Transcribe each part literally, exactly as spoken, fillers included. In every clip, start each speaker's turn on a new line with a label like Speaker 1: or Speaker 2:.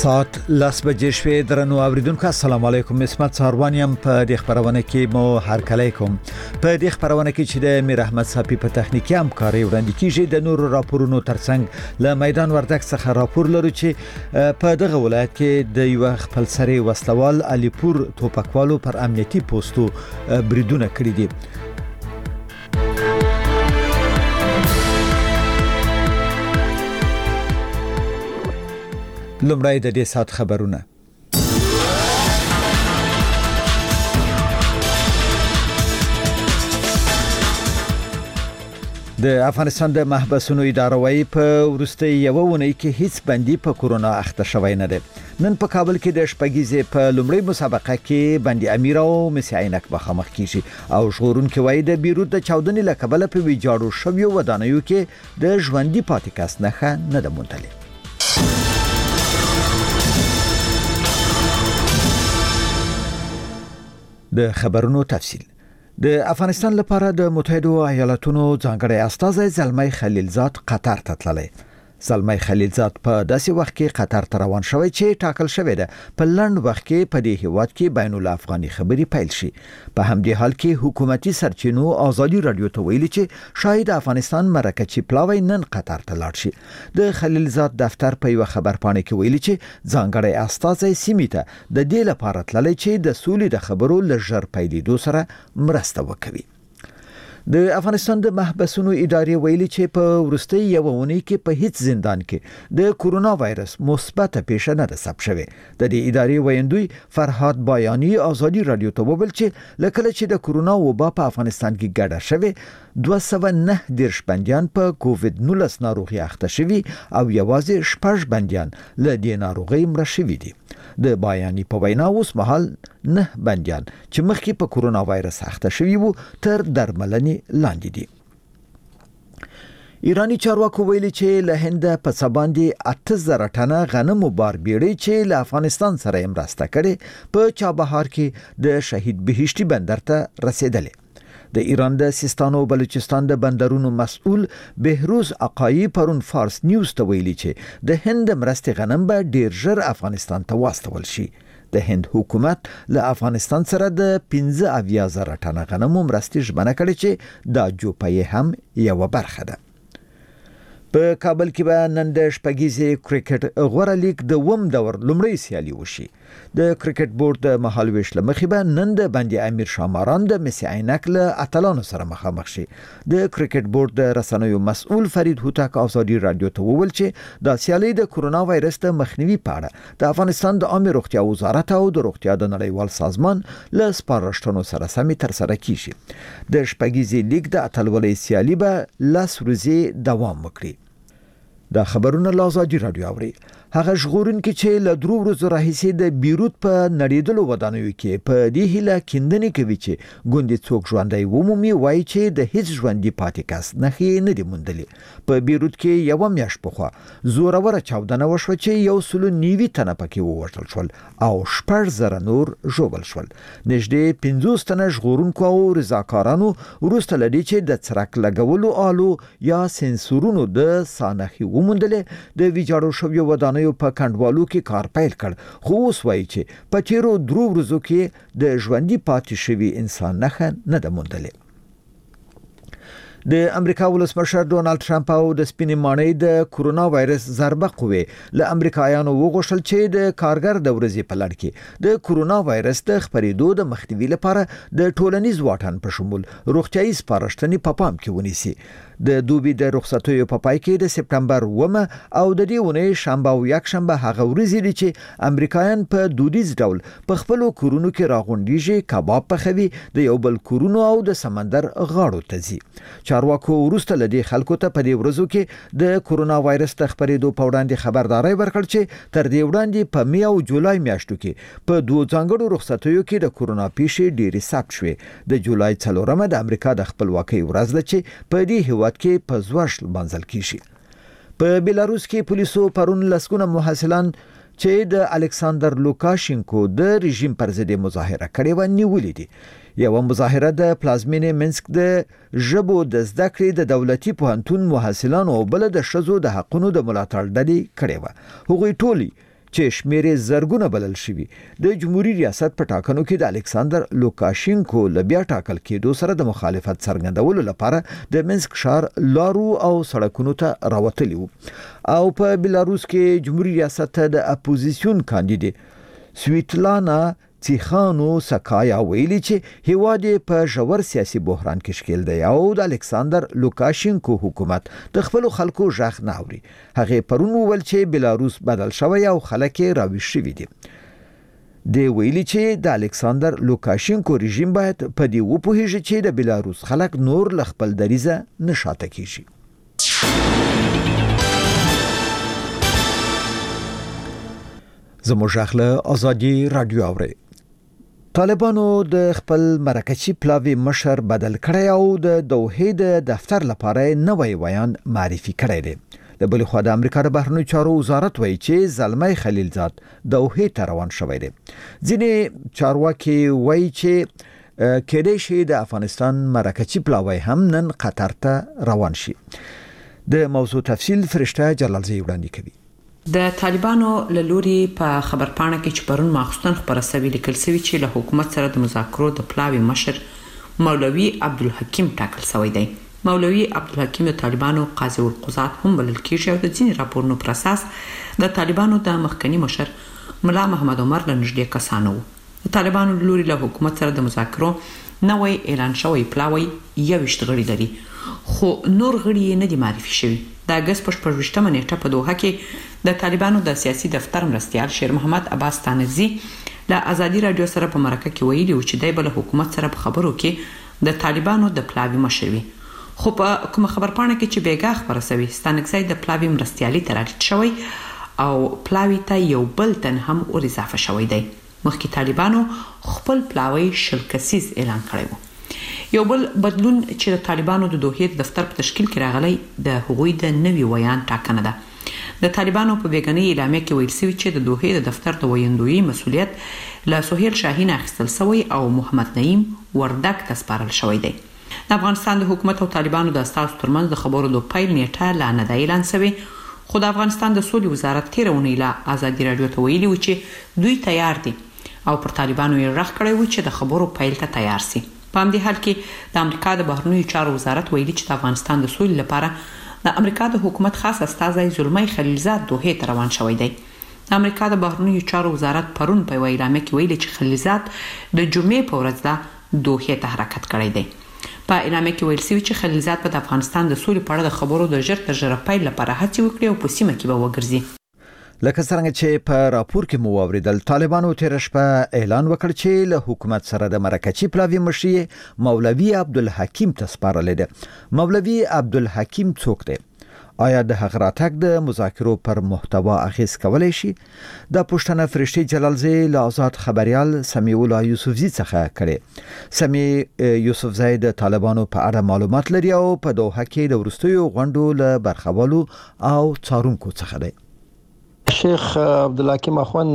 Speaker 1: ساعت لاس بجې شوې درنو اوریدونکو السلام علیکم اسمت ساروانیم په دې خبرونه کې مو هر کله کوم په دې خبرونه کې چې د میر احمد صافي په تخنیکی همکاري وړاندې کیږي د نورو راپورونو ترڅنګ له میدان وردګ څخه راپور لرو چې په دغه ولایت کې د یو خپلسري وسلوال علیپور توپکوالو پر امنیتي پوسټو بریدونه کړی دي. لمړی د دې سات خبرونه. د افغانستان د محبسونو اداره وايي په ورسته یو ونې کې هیڅ بندي په کورونا اخته شوی نه دی. نن په کابل کې د شپږیزې په لمړی مسابقه کې بندي امیر او مسی عینک مخامخ کیږي او ژغورون کې وایي د بیروت د چاودنې لکبله په ویجاړو شویو ودانیو کې د ژوندۍ پاتې کس نه نه ده موندلې. د خبرونو تفصیل. د افغانستان لپاره د متحده ایالاتونو ځانګړی استازی زلمی خلیلزاد قطر ته تللی. زلمی خلیلزاد په داسې وخت کې قطر ته روان شوی چې ټاکل شوی ده په لنډ وخت کې په دې هیواد کې بین الافغاني خبري پیل شي. په همدې حال کې حکومتي سرچینو آزادي رادیو ته ویلي چې شاید افغانستان مرکچی پلاوی نن قطر ته لاړ شي. د خلیلزاد دفتر په یو خبرپاڼه کې ویلي چې ځانګړی استازی سیمې ته د دې لپاره تللی چې د سولې د خبرو لږر پیلېدو سره مرسته وکړي. د افغانستان د محبسونو ادارې ویلي چې په ورستۍ یو ونې کې په هیڅ زندان کې د کورونا وایرس مثبت پیښه نه ده ثبت شوې. د دې ادارې ویندوی فرهاد بایانی آزادي رادیو ته وویل چې لکه چې د کورونا وبا په افغانستان کې ګډه شوې دوه سوه نه دیرش بندیان په کووید نولس ناروغي اخته شوي او یوازې شپږ بندیان له دې ناروغي مړه شوي دي. د بایانی په وینا اوس مهال نه بندیان چې مخکې په کورونا وایرس اخته شوي وو تر درملنې لاندې دي. ایرانی چارواکو ویلي چې له هند په سباندې اته زره ټنه غنمو بار بیړۍ چې له افغانستان سره مرسته کړي په چابهار کې د شهید بهشتي بندر ته رسیدلې. د ایران د سیستان او بلوچستان د بندرونو مسؤل بهروز عقایی پرون فارس نیوز ته ویلي چې د هند مرستې غنم به ډیر ژر افغانستان ته واستول شي. د هند حکومت له افغانستان سره د پنځه اویا زره ټنه غنمو مرستې ژمنه کړې چې دا جوپې هم یو برخه ده. په کابل کې به نن د شپږیزې کرکټ غوره لیګ د وم دور لمړی سیالي وشي. د کرکټ بورډ د مهالويش لمخې به نن د بندي امیر شاماران د مسی عینک له اتلانو سره مخامخ شي. د کرکټ بورډ د رسنیو مسؤل فرید هوتک آزادي رادیو ته وویل چې د سیالي د کورونا وایرس د مخنیوي په اړه د افغانستان د عامه روغتیا وزارت او د روغتیا د نړیوال سازمان له سپارښتنو سره سمې تر سره کیږي. د شپږیزې لیګ د اتلولۍ سیالي به لس ورځې دوام وکړي. دا خبرونه لازادي رادیو اوري. هغه ژغورون کې چې له درو ورځو راهیسې د بیروت په نړیدلو ودانیو کې په دې هیله کیندنې کوي چې ګوندې څوک ژوندی ومومي وایي چې د هیڅ ژوندي پاتې کس نښې نه دي موندلې. په بیروت کې یو میاشت پخوا زوروره چاودنه وشوه چې یو سلو نیوي تنه پکې ووژل شول او شپږ زره نور ژوبل شول. نږدې پنځوس تنه ژغورونکو او رضاکارانو وروسته له دې چې د څرک لګولو آلو یا سنسورونو د سانخي وموندلې د ویجاړو شویو ودانیو په کندوالو کې کار پیل کړ. خو اوس وایي چې په تیرو درو ورځو کې د ژوندۍ پاتې شوي انسان نښه نه ده موندلې. د امریکا ولسمشر ډونالد ټرمپ او د سپینې ماڼۍ د کورونا وایرس ضربه قوې له امریکایانو وغوښتل چې د کارګر د ورځې په لړ کې د کورونا وایرس د خپرېدو د مخنیوي لپاره د ټولنیز واټن په شمول روغتیايي سپارښتنې په پام کې ونیسي. د دوبي د رخصتیو په پای کې د سپټمبر اوومه او د دې ونې شنبه او یک شنبه هغه ورځې دي چې امریکایان په دودیز ډول په خپل کورونو کې راغونډيږي، کباب پخوي، د یو بل کورونو او د سمندر غاړو ته ځي. چارواکو وروسته له دې خلکو ته په دې ورځو کې د کورونا وایرس د خپرېدو په وړاندې خبرداري ورکړ چې تر دې وړاندې په می او جولای میاشتو کې په دوه ځانګړو رخصتیو کې د کورونا پیښې ډېرې ثبت شوې. د جولای څلورمه د امریکا د خپلواکۍ ورځ ده چې په دې هیواد کې په زوش منځل کیږي. په بیلاروس کې پولیسو پرون لسګونه محصلان چې د الکساندر لوکاشینکو د رژیم پر ضد مظاهره کړې و نیولې دي. یو مظاهره د پلازمینې منسک د ژبو د زده کړې د دولتي پوهنتون محصلانو او بل د ښځو د حقونو د ملاتړ ډلې کړې و. هغوی ټولي چې شمیرې زرګونه بلل شوي د جمهوریت ریاست په ټاکنو کې د الکساندر لوکاشینکو لبیا ټاکل کېدو سره د مخالفت څرګندولو لپاره د منسک ښار لارو او سړکونو ته راوتلی وو او په بلاروس کې جمهوریت ریاست ته د اپوزیسیون کاندیدې سویتلانا تیخانو سکایا ویلي چې هیواد په ژور سیاسي بحران کې شکل دی او د الکساندر لوکاشینکو حکومت د خپل خلکو ژغ نه اوري. هغه پرون وویل چې بلاروس بدل شوی او خلک راویښ شوي دي. د ویلي چې د الکساندر لوکاشینکو رژیم باید په دې وپوهیږي چې د بلاروس خلک نور ل خپل دریزه نشاته کیږي. زموږ خپل ازادي رادیو اوري. طالبانو د خپل مرکزی پلاوی مشر بدل کړی او د دوحې د دفتر لپاره نوی ویان معرفي کړی دی. د بل خو د امریکا د بهرنیو چارو وزارت وایي چې زلمي خلیلزاد دوحې ته روان شوی دی. ځینې چارواکي وایي چې کېدای شي د افغانستان مرکزی پلاوی هم نن قطر ته روان شي. د موضوع تفصیل فرشته جلالزی وړاندې کوي.
Speaker 2: د طالبانو له لوري په خبرپاڼه کې چې پرون ماخستن خبره سوي لیکل سوي چې له حکومت سره د مذاکرو د پلاوی مشر مولوي عبدالحکیم ټاکل شوی دی. مولوي عبدالحکیم د طالبانو قاضي القضات هم بلل کېږي او د ځینې راپورونو پر اساس د طالبانو د مخکنی مشر ملا محمد عمر له نږدې کسانو وو. د طالبانو له لوري له حکومت سره د مذاکرو نوی اعلان شوی پلاوی یویشت غړي لري خو نور غړي نه دي معرفي شوي. د اگست په شپږمه نیټه په دوحه کې د طالبانو د سیاسي دفتر مرستیال شیر محمد عباس تانزی له ازادي رادیو سره په مرکه کې ویلي و چې د بل حکومت سره په خبرو کې د طالبانو د پلاوی مشروي خو په کوم خبرپاڼه کې چې بیګا خبره سوي ستانکزی د پلاوی مرستیالي تراټ شوی او پلاوی ته یو بل تن هم ور اضافه شوی دی. مخکې طالبانو خپل پلاوی شل کسیز اعلان کړی و. یو بل بدلون چې د طالبانو د دوحې دفتر په تشکیل کې راغلی د هغوی د نوي ویان ټاکنه ده. د طالبانو په بیګنۍ اعلامیه کې ویل شوی چې د دوحې د دفتر د ویندوی مسولیت له سهیل شاهین اخیستل شوی او محمد نعیم وردک ته سپارل شوی دی. د افغانستان د حکومت او طالبانو د اساسو ترمنځ د خبرو د پیل نیټه لا نه دی اعلان شوی خو د افغانستان د سولې وزارت تیر اونۍ له ازادي رادیو ته ویلي و چې دوی تیار دي او پر طالبانو یې رغ کړی و چې د خبرو پیل ته تیار شي. په همدې حال کې د امریکا د بهرنیو چارو وزارت ویلي چې د افغانستان د سولې لپاره د امریکا د حکومت خاص استازی زلمی خلیلزاد دوحې ته روان شوی دی. د امریکا د بهرنیو چارو وزارت پرون په اعلامیه کې ویلي چې خلیلزاد د جمعې په ورځ د دوحې ته حرکت کړی دی. په اعلامیه کې ویل شوی چې خلیلزاد په افغانستان د سولې په اړه د خبرو د ژر تر ژره پیل لپاره هڅې وکړي او په سیمه کې به وګرځي.
Speaker 1: لکه څنګه چې په راپور کې مو واوریدل طالبانو تیر شپه اعلان وکړ چې له حکومت سره د مرکزی پلاوی مشر مولوي عبدالحکیم ته سپارل دي. مولوي عبدالحکیم څوک دی؟ آیا د هغه راتګ د مذاکرو پر محتوا اخیس کولای شي؟ د پښتنه فرشتي جلالزی له آزاد خبريال سمیع الله یوسفزی څخه کړي. سمیع یوسفزی د طالبانو په اړه معلومات لري او په دوحه کې د ورستیو غونډو له برخوالو او څارونکو څخه دی.
Speaker 3: شیخ عبدالحکیم اخوان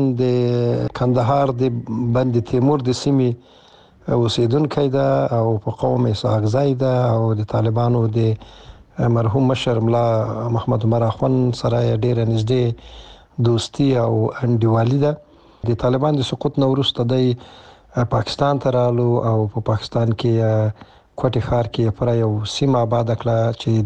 Speaker 3: د کندهار د بند تیمور د سیمې اوسیدونکی ده او په قوم اسحاقزی ده او د طالبانو د مرحوم مشر ملا محمد عمر اخوان سره ډیره نږدې دوستی او انډیوالي ده. د طالبان د سقوط نه وروسته د پاکستان ته رالو او په پاکستان کې کوټي ښار کې پر یو سیمه آباد کړه چې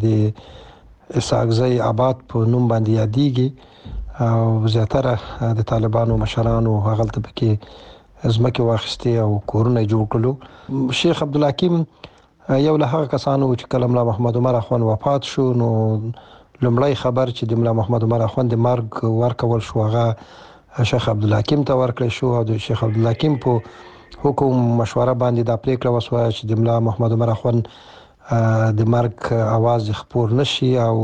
Speaker 3: د اسحاقزی آباد په نوم باندې یادېږي او زیاتره د طالبانو مشرانو هغه ته پکې ځمکې واخیستې او کورونه جوړ کړل. شیخ عبدالحکیم یو له هغه کسانو چې کله ملا محمد عمر اخوان وفات شو نو لومړی خبر چې د ملا محمد عمر اخوان د مرګ ورکول شو هغه شیخ عبدالحکیم ته ورکړل شو او د شیخ عبدالحکیم په حکم مشوره باندې د پریکړه وسوه چې د ملا محمد عمر اخوان د مرګ आवाज خپور نشي او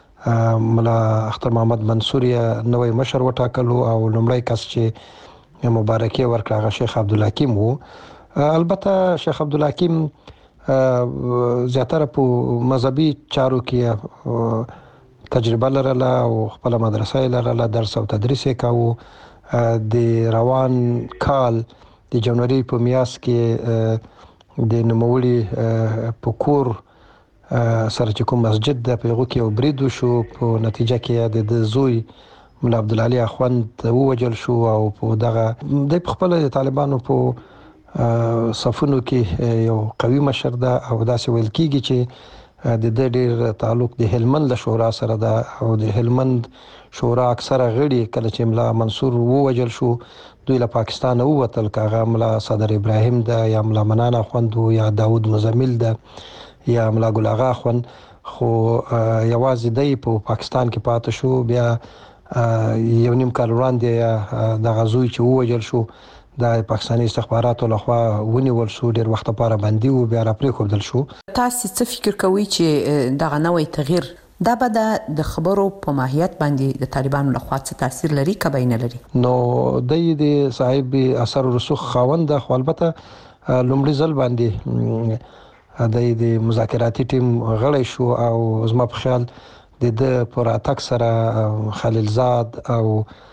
Speaker 3: ملا اختر محمد منصور یې نوې مشر وټاکلو او لومړی کس چې مبارکي ورکړه هغه شیخ عبدالحکیم وو. البته شیخ عبدالحکیم زیاتره په مذهبي چارو کې تجربه لرله او خپل مدرسه لرله درس او تدریس یې کاوه. د روان کال د جنوري په میاشت کې د نوموړي په کور سره چې کوم مسجد د پیغو کې او بریدو شو په نتیجه کې د زوی ملا عبدالعلي اخوند ووجل شو او په دغه د خپل طالبانو په صفونو کې یو قوي مشر ده او داسې ویل کیږي چې د د ډیر تعلق د هلمند له شورا سره ده او د هلمند شورا اکثره غړي کله چې ملا منصور ووجل شو دوی له پاکستان ووتل، کاغه ملا صدر ابراهیم ده یا ملا منان اخوند یا داود مزمل ده یا ملا ګل اغا اخوند، خو یوازې دی په پاکستان کې پاتې شو. بیا یو نیم کال وړاندې د غزوی چې ووجل شو د پاکستاني استخباراتو لخوا ونیول شو، ډیر وخت لپاره بندي و، بیا را پرېښودل شو.
Speaker 2: تاسو څه فکر کوئ چې دغه نوې تغییر دا به د خبرو په ماهیت باندې د طالبانو لخوا څه تاثیر لري که به نه لري؟
Speaker 3: نو د صاحب اثر رسوخ خاوند ده، خو البته لومړي ځل باندې د مذاکراتي ټیم غړی شو او زما په خیال د د پر اتاک سره خلیلزاد او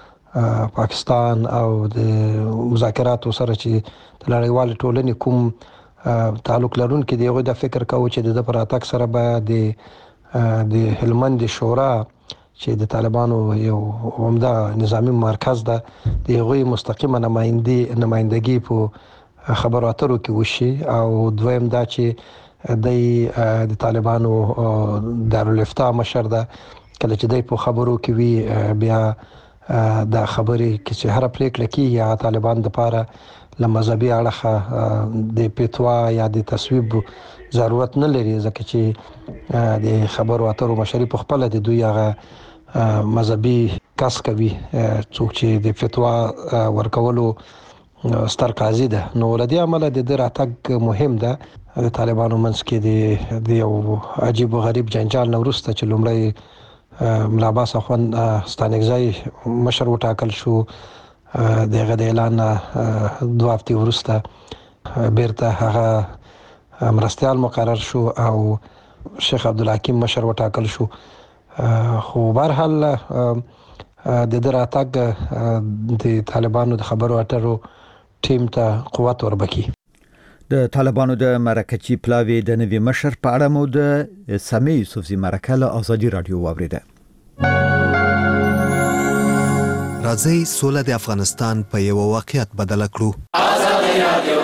Speaker 3: پاکستان او د مذاکراتو سره چې د نړیوال ټولنې کوم تعلق لرونکي دی هغوی دا فکر کوي چې د پر اتاک سره به د د هلمند شورا چې د طالبانو یو عمده نظامی مرکز ده د هغوی مستقیمه نمایندګي نمایندګي په خبرو اترو کې وشي، او دویم دا چې د د طالبانو دارالفتاء مشر ده، کله چې د په خبرو کې وی بیا دا خبرې کې چې هر پریکړه کې یا طالبان د پاره له مذهبي اړخه د پیتوا یا د تصویب ضرورت نه لري، ځکه چې د خبرو اترو مشري په خپل د دوی هغه مذهبي کس کوي څوک چې د فتوا ورکولو ستر قاضي ده. نو ولدي عمله د در اتاک مهم ده د طالبانو منځ کې د یو عجیب و غریب جنجال نه وروسته چې لومړی ملا عباس اخوند ستانکزی مشر وټاکل شو، دغه د اعلان دوه هفتې وروسته بیرته هغه مرستیال مقرر شو او شیخ عبدالحکیم مشر وټاکل شو. خو بهرحال د در اتاک د طالبانو د خبرو اترو ټیم ته قوت وربکی.
Speaker 1: د طالبانو د مرکچی پلاوی د نوی مشر په اړه مو د سمی یوسفزی مرکه له ازادي رادیو واوریده.
Speaker 4: راځي سوله د افغانستان په یو واقعیت بدل کړو. ازادي رادیو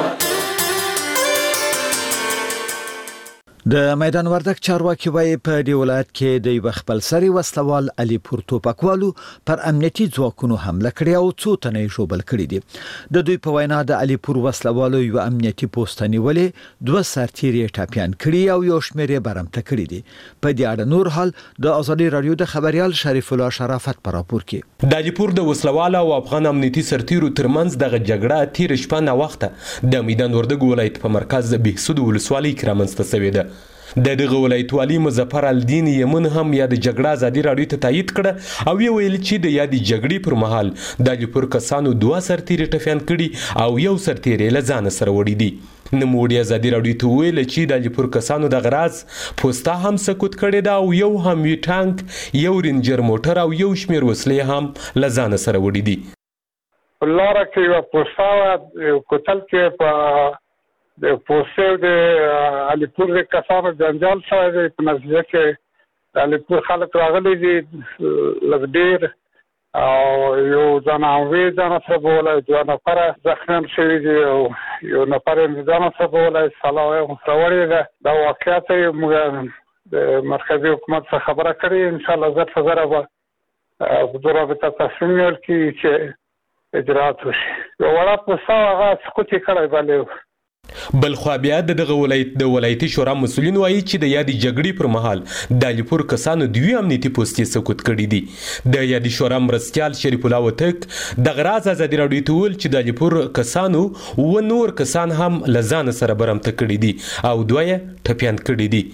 Speaker 4: د میدان وردک چارواکي وایي په دې ولایت کې د یو خپلسري وسلوال علي پور توپکوالو پر امنیتي ځواکونو حمله کړې او څو تنه یې ژوبل کړي دي. د دوی په وینا د علي پور وسلوالو یو امنیتي پوسټ نیولې دوه سرتیري ټاپیان کړي او یو شمېر یې برمته کړي دي. په دې اړه نور حال د ازادي رادیو د خبريال شریف الله شرافت پر راپور کې
Speaker 5: د علي پور د وسلوال او افغان امنیتي سرتیرو ترمنځ دغه جګړه تیر شپه نه وخته د میدان وردګ ولایت په مرکز د بهسود ولسوالۍ کې رامنځته شوې ده. د دغه ولایت والی مظفر الدین یمن هم یا د جګړه ازادي رادیو ته تایید کړه او یې ویل چې د یادې جګړې پر مهال د علي پور کسانو دوه سرتیري ټپیان کړي او یو سرتیري له ځان سره وړي دي. نوموړي ازادي رادیو ته ویل چې د علي پور کسانو د غراز پوسټه هم سکوت کړي دا او یو هم وی ټانک یو رینجر موټر او یو شمیر وسلې هم له ځان سره وړي دي.
Speaker 6: لاره کې یو پوسټه کوتل کې په د پوسټ د علي پور د کسانو جنجال سره په نتیجه کې د علي پور خلک راغلي دي لږ ډېر او یو ځاناوي ځان سره بولای دوه نفر زخمیان شوي دي او یو نفر یې ځان سره بولای سلام یې وړي ده. دا واقعیت موږ د مرکزي حکومت څخه خبره کړې، ان شاء الله زر په زر به په رابطه تصمیم نیول کېږي چې اجرات وشي. یو وړه پوسټه هغه سقوط یې کړی بلې.
Speaker 5: بلخوا بیا د دغه ولایت د ولایتي شورا مسؤلین وایي چې د یادې جګړې پر مهال د علي پور کسانو دوی امنیتي پوستې سقوط کړي دي. د یادې شورا مرستیال شریف الله وتک د غراز ازادي رادیو ته ویل چې د علي پور کسانو و نور کسان هم له ځان سره برمته کړي دي او دوه یې ټپیان کړي دي.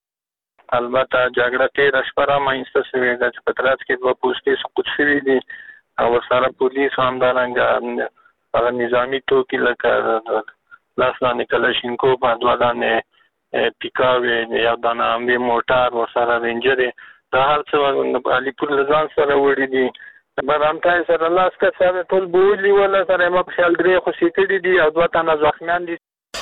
Speaker 7: البته جګړه تېره شپه رامنځته شوې ده چې په ترڅ کې دوه پوستې سقوط شوي دي او ورسره پولیس همدارنګه هغه نظامي توکي لکه لاسلانه کلاشینکو باندې پیکاوې یا دانه امبي موټر ورسره رینجر دا هر څه علي پور لزان سره وړي دي. برامتای سره لاس کا سره ټول بولی ولا سره ما په خیال درې خو سیټې دي او دوه تنه زخمیان دي.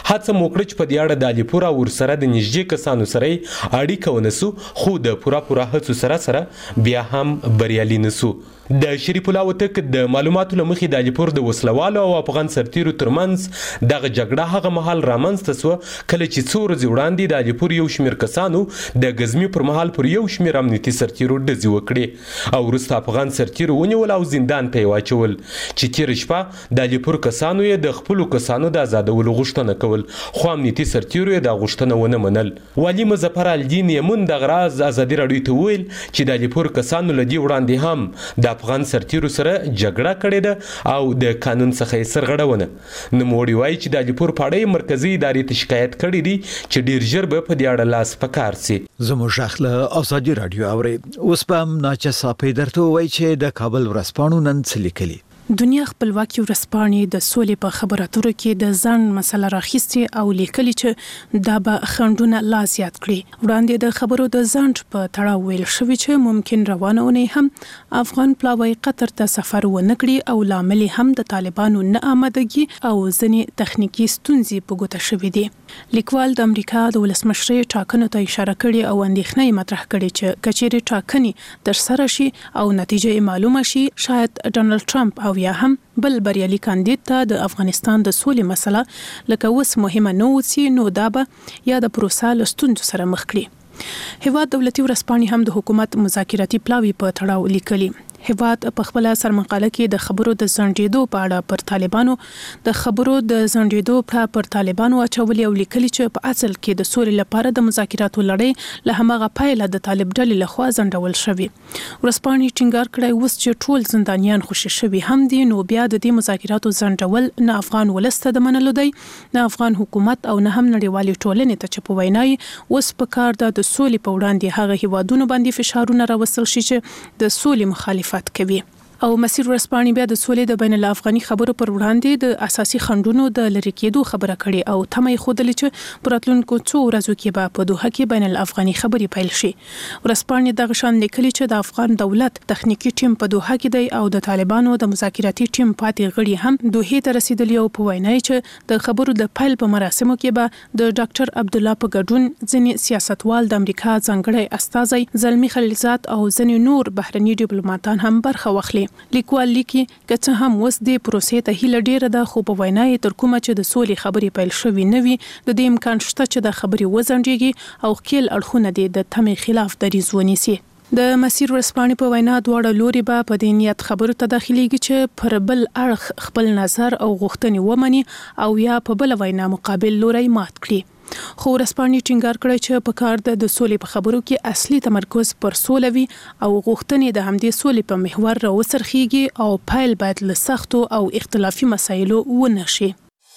Speaker 5: هڅه مو کړې چې په دې اړه د علیپور او ورسره د نږدې کسانو سره اړیکه ونسو خو د پوره پوره هڅو سره سره بیا هم بریالي نسو. د شریف الله وتک د معلوماتو لمخې د علیپور د وسلوالو او افغان سرتیرو ترمنځ دغه جګړه هغه مهال رامنځته سوه کله چې څو ورځې وړاندې د علیپور یو شمېر کسانو د غزمې پر مهال پر یو شمېر امنیتي سرتیرو ډزې وکړې او وروسته افغان سرتیرو ونیول او زندان ته یې واچول چې تېره شپه د علیپور کسانو یې د خپلو کسانو د ازادولو غوښتنه کول خو امنیتي سرتیرو یې دا غوښتنه ونه منل. والي مظفر الدین یمن دغه راز ازادي راډیو ته وویل چې د علیپور کسانو له دې وړاندې هم د افغان سرتیرو سره جګړه کړې ده او د قانون څخه یې سرغړونه. نوموړي وایي چې د علیپور په اړه مرکزي ادارې ته شکایت کړی دی چې ډیر ژر به په دې اړه لاس په کار سي.
Speaker 4: زموږ اخله ازادي راډیو اوري اوس په ناچه صاحب درته وایي چې د کابل ورځپاڼو نن څه لیکلي.
Speaker 8: دنیا خپلواکي ورځپاڼې د سولې په خبرو اترو کې د ځان مسله راخیستې او لیکلي چې دا به خنډونه لا زیات کړي. وړاندې د خبرو د ځنډ په تړاو ویل شوی چې ممکن روانه اونۍ هم افغان پلاوی قطر ته سفر ونه کړي او لامل هم د طالبانو نه آمدګي او ځینې تخنیکی ستونزې په ګوته شوې دي. لیکوال د امریکا د ولسمشرۍ ټاکنو ته اشاره کړې او اندېښنه مطرح کړې چې کچېرې ټاکنې ترسره شي او نتیجه معلومه شي شاید ډونالد ټرمپ او یا هم بل بریالي کاندید ته د افغانستان د سولې مسله لکه اوس مهمه نه وسی نو دا به یا د پروسه له ستونزو سره مخ کړي. هیواد دولتي ورځپاڼې هم د حکومت مذاکراتي پلاوی په تړاو لیکلي. هیواد په خپل سرمقاله کې د خبرو د ځنډېدو په اړه پر طالبانو د خبرو د ځنډېدو په پر طالبانو اچولي او لیکلي چې په اصل کې د سولې لپاره د مذاکراتو لړۍ له همغه پایله د طالب ډلې لخوا ځنډول شوی. ورځپاڼې ټینګار کړی اوس چې ټول زندانیان خوشي شوي هم دي نو بیا د دې مذاکراتو ځنډول نه افغان ولسته د منلو دی نه افغان حکومت او نه هم نړیوالې ټولنې ته چې په وینای اوس په کار د سولې په وړاندې هغه هیوادونو باندې فشارونه راوستل شي چې د سولې مخالفت کوي. او مسیر ورځپاڼې بیا د سولې د بین الافغاني خبرو پر وړاندې د اساسي خنډونو د لری کېدو خبره کړې او تمه خودلې چې پراتلونکو څو ورځو کې به په دوحه کې بین الافغاني خبرې پیل شي. ورځپاڼې د غشان لیکلي چې د افغان دولت تخنیکی ټیم په دوحه کې دی او د طالبانو د مذاکراتي ټیم پاتې غړي هم دوحه ته رسیدلی او په وینای چې د خبرو د پیل په مراسمو کې به د ډاکټر عبد الله په ګډون ځینې سیاستوال د امریکا ځانګړی استازی زلمی خلیلزاد او ځینې نور بهرني ډیپلوماټان هم برخه واخلي. لیکوال لیکي که څه هم وس د پروسې ته هیله ډیره ده خو په وینای تر کومه چې د سولې خبرې پیل شوې نه وي د دې امکان شته چې د خبرې وزنجيږي او خپل اړخونه د تمې خلاف دریځ ونیسي. د مسیر ورځپاڼې په وینا دواړه لوري به په دې نیت خبرو ته داخليږي چې پر بل اړخ خپل نظر او غوښتنې ومني او یا په بل وینا مقابل لوري مات کړي. خو ورځپاڼې ټینګار کړی چې په کار د سولې په خبرو کې اصلي تمرکز پر سوله وي او غوښتنې د همدې سولې په محور راوڅرخيږي او پایل باید له سختو او اختلافي مسایلو ونه شي.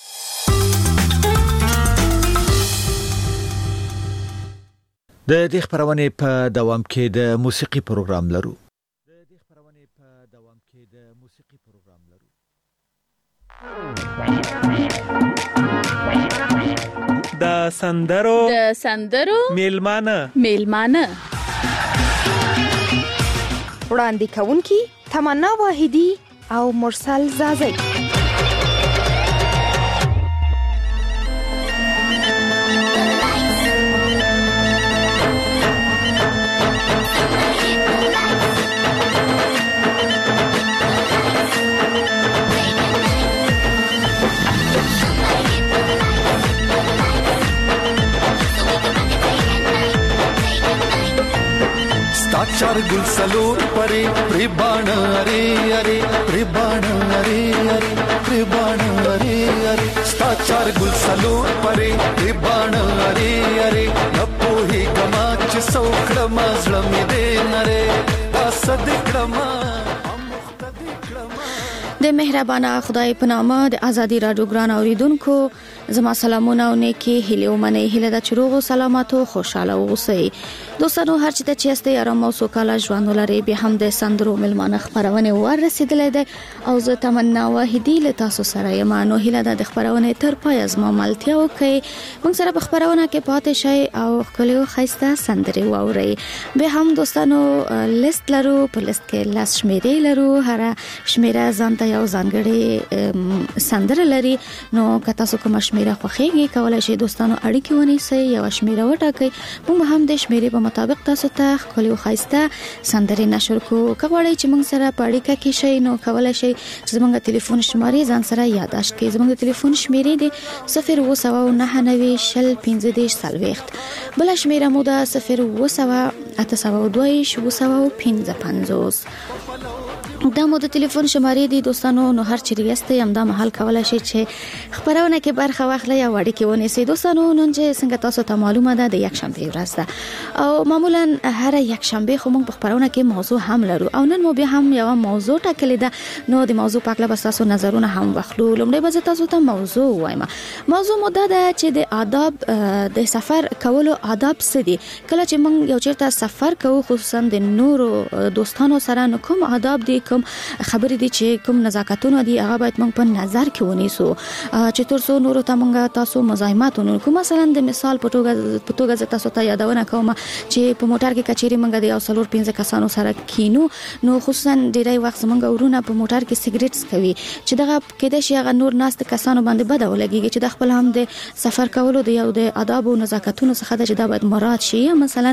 Speaker 4: د دې خبرونه په دوام کې د موسیقي پروګرام لرو. د دې خبرونه په دوام کې د موسیقي پروګرام لرو.
Speaker 9: د سندرو
Speaker 10: د سندرو
Speaker 9: میلمانه
Speaker 10: میلمانه
Speaker 11: وړاندې کوونکی تمنا واحدی او مرسل زازی.
Speaker 12: चार गुल सलोर परे प्रिबाण अरे अरे प्रिबाण अरे अरे प्रिबाण अरे अरे स्ता चार गुल सलोर परे प्रिबाण अरे अरे नपो ही गमाच सौखडमा झळमी दे नरे असद क्रमा
Speaker 10: د مهربانه خدای په نامه د ازادي رادیو ګران اوریدونکو زما سلامونه او نیکی هیله ومنه هیله د چروغ او سلامت او خوشاله اوسئ. دوستانو هر چی ته چېسته آرام او سوکاله ژوند ولرئ. به هم د سندرو ملمانه خبرونه ور رسیدلې ده او زه تمنا واحدی له تاسو سره یم. نو هیله د خبرونه تر پای از ما ملتیا وکي موږ سره په خبرونه کې پاتې شئ او خپل خیسته سندري واورئ. به هم دوستانو لیست لرو په لیست کې لاس شمیرې لرو هر شمیره ځانته یو ځانګړي سندره لري. نو که تاسو کوم شمیره شمیره خوښیږي کولای شي دوستانو اړیکې ونیسئ یا شمیره وټاکئ موږ هم د شمیرې په مطابق تاسو ته خپل خاصه سندري نشر کو کوي چې موږ سره په اړیکه کې شئ نو کولای شي چې زموږ ټلیفون شمارې ځان سره یاداشت کړئ زموږ ټلیفون شمیرې دی صفر اووه سوه نهه نوي شل پنځه دېرش څلوېښت بل شمیره مو ده صفر اووه سوه اته سوه دوه اووه سوه پنځه پنځوس دا مو د ټلیفون شمارې دي دوستانو نو هر چیرې یاستئ همدا مهال کولای شئ چې خبرونه کې برخه واخلئ یا اړیکې ونیسئ دوستانو نن چې څنګه تاسو ته معلومه ده د یکشنبه ورځ ده او معمولا هر یکشنبه خو موږ په خبرونه کې موضوع هم لرو او نن مو بیا هم یو موضوع ټاکلې ده نو د موضوع په اړه به تاسو نظرونه هم واخلو لومړی به تاسو ته موضوع وایم موضوع مو ده چې د آداب د سفر کولو آداب څه دي کله چې موږ یو چیرته سفر کوو خصوصا د نورو دوستانو سره نو کوم آداب دي کوم خبرې دي چې کوم نزاکتونه دي هغه باید موږ په نظر کې ونیسو چې تر څو نور ته موږ تاسو مزاحمت ونکړو مثلا د مثال په توګه په توګه تاسو ته یادونه کوم چې په موټر کې کچېری موږ د یو څلور پنځه کسانو سره کینو نو خصوصا ډیری وخت موږ ورونه په موټر کې سیګریټ څکوي چې دغه کېد شي هغه نور ناست کسانو باندې بده ولګي چې د خپل هم د سفر کولو د یو د آداب او نزاکتونو څخه د چې دا باید مراعات شي مثلا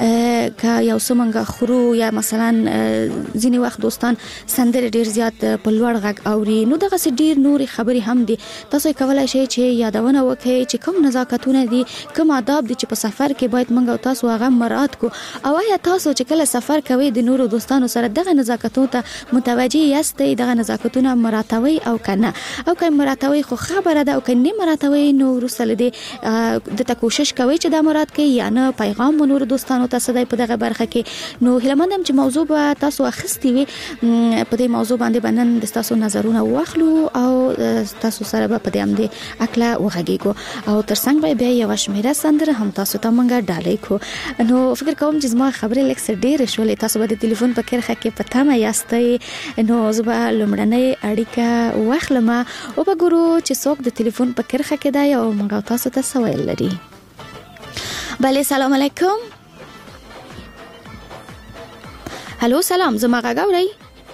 Speaker 10: ک یو څومره خرو یا مثلا ځینی وخت دوستان سندره ډیر زیات په لوړ غږ اوري نو دغه سي ډیر نور خبري هم دي تاسو کولای شئ چې یادونه وکړئ چې کوم نزاکتونه دي کوم آداب دي چې په سفر کې باید موږ او تاسو هغه مراعات کو او یا تاسو چې کله سفر کوئ د نورو دوستانو سره دغه نزاکتونو ته متوجي یاستئ دغه نزاکتونه مراتوي او کنه او که مراتوي خو خبره ده او که نه مراتوي نو رسل دي د ته کوشش کوي چې دا مراد کې یا نه پیغام نور دوستانو ته صدای په دغه برخه کې نو هلمندم چې موضوع به تاسو اخستي وي په دې موضوع باندې بنن د تاسو نظرونه واخلو او تاسو سره به په دې هم دې اکلا وغږیږو او ترڅنګ به بیا یو شمیره سندره هم تاسو ته مونږه ډالۍ کو نو فکر کوم چې زما خبرې لیک سره ډېر شولې تاسو به د ټلیفون په کرخه کې پته ما یاستئ نو زه به لومړنۍ اړیکه واخلم او به ګورو چې څوک د ټلیفون په کرخه کې دی او مونږ تاسو ته سوال لري بله سلام علیکم هلو سلام زما غاوري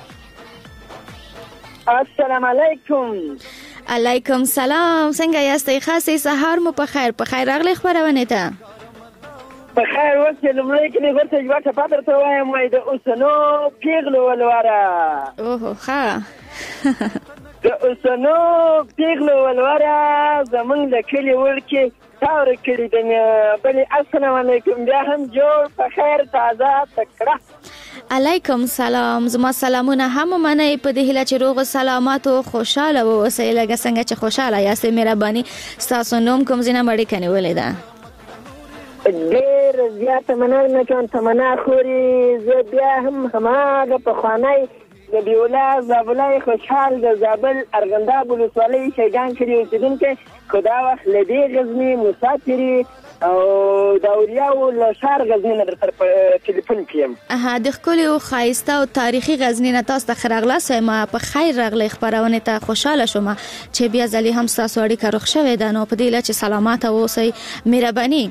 Speaker 13: السلام علیکم
Speaker 10: علیکم سلام څنګه یاستئ خاصه سهار مو په خیر په خیر راغلی خبرونه ته
Speaker 13: په خیر اوسه لمړی کې ورته یو څه پاتره ته وایم وای د اوسنو پیغلو ولواره
Speaker 10: اوه ښه
Speaker 13: د اوسنو پیغلو ولواره زمونږ د کلي ورکې تاور کړي د بلې السلام علیکم بیا هم جوړ په خیر تازه تکړه
Speaker 10: علیکم سلام زما سلامونه هم منئ په دې هیله چې روغ سلامت او خوشاله اوسئ لکه څنګه چې خوشاله یاستئ مهرباني ستاسو نوم کوم ځای نه اړیکه نیولې ده
Speaker 13: ډېر زیاته مننه کوم تمنا خوري زه بیا هم هماغه پخوانی د بیولا زابلای خوشحال د زابل ارغنداب ولسوالۍ شیګان کلي اوسېدونکی خو دا وخت له دې غزني مسافري او د اوریاو له ښار غزني نه در په ټلیفون کې یم
Speaker 10: اها د ښکلي او ښایسته او تاریخي غزني نه تاسو ته ښه راغلاست وایم په خیر راغلی خپرونې ته خوشحاله شوم چې بیا ځلې هم ستاسو اړیکه رخ شوې ده نو په دې هیله چې سلامت اوسئ مهرباني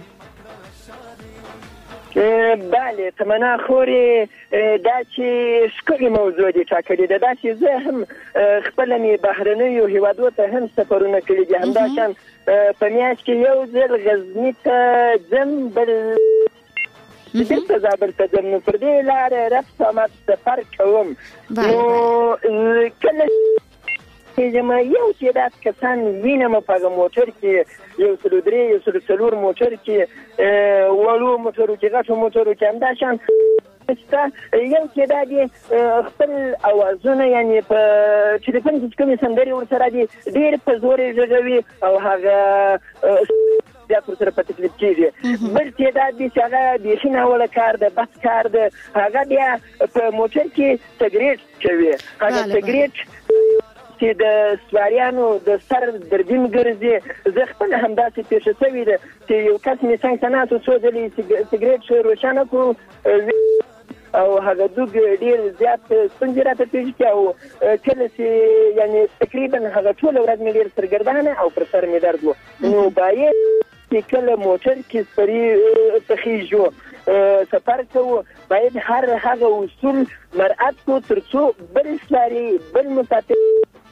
Speaker 13: بله تمنا خوري دا چې ښکلې موضوع دي ټاکلې ده دا چې زه هم خپله مې بهرنیو هیوادو ته هم سفرونه کړي دي همداشان په میاشت کې یو ځل غزني ته ځم بل بیرته زابل ته ځم نو پر دې لارې رفت آمد سفر کوم نو کله زما یو چې داس کسان وینم په هغه موټر کې یو سلو درې یو سلو څلور موټر کې وړو موټرو کې غټو موټرو کې همداشان یو چې دا دي خپل اوازونه یعنی په ټلیفون کې کومې سندرې ورسره دي ډېر په زور یې غږوي او هغه زیات ورسره په تکلیف کېږي بل چې دا دي چې هغه بیخي ناوړه کار ده بد کار ده هغه بیا په موټر کې سګرېټ کوي هغه سګرېټ چې د سواریانو د سر دردین ګرځي زه خپل همداسې پیښه شوې ده چې یو کس مې څنګ ته ناست و څو ځلې سګرېټ روښانه کړو او هغه دوږ ډېر زیات ستونزې راته پېښ کړې او کله چې یعنې تقریبا هغه ټوله ورځ مې ډېر سرګردانه او پر سر مې درد و نو باید چې کله موټر کې سپري تخیږو سفر کوو باید هر هغه اصول مراعات کړو تر څو بل سواري بل مسافر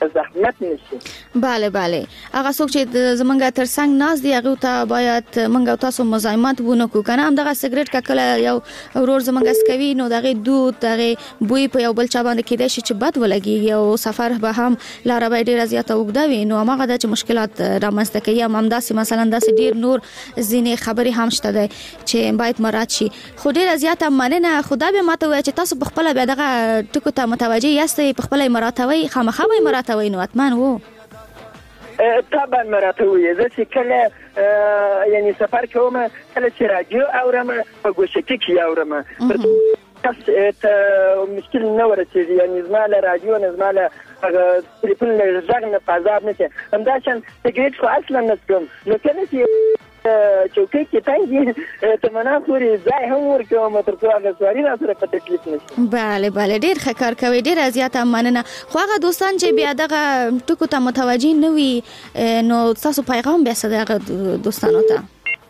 Speaker 13: زحمت نشي.
Speaker 10: bale bale هغه څوک چې زمونږ ترڅنګ ناز دی هغه ته باید مونږ تاسو مزاحمت ونه کنه. هم دغه سیګریټ ککله یو ورور زمونږ اسکوي نو دغه دود دغه بوی په یو بل چا باندې کېدای شي چې بد ولګي او سفر به هم لار به ډیره زیاته وګدا وي. نو هغه د مشکلات رامنځته کوي. هم همداسې مثلا داسې ډیر نور ځینې خبرې هم شته دی چې باید مراعات شي. خو ډیره زیاته مننه. خدای به ماته وایي چې تاسو په خپل به دغه ټکو ته متوجه یاستئ، په خپل مراتوي خامخا به مراتوي نو اتمن وو
Speaker 13: طبعا مراتوي. زه چې کله یعنی سفر کوم کله چې رادیو اورم په ګوشتي کې اورم تاسو ته مشکل نه ورته یعنی زما له رادیو نه زما له تلیفون له ځګ نه پازاب نه همدا شان سیګریټ خو اصلا نه سکم. نو کله چې چوکۍ کې تانګي تمنا پوری ځای هم ورکوم تر څو هغه سواری را سره په تکلیف نشي.
Speaker 10: bale bale ډیر ښه کار کوي، ډیر زیاته مننه. خو هغه دوستان چې بیا دغه ټکو ته متوجي نه وي نو تاسو پیغام بیا صدقه دوستانو ته؟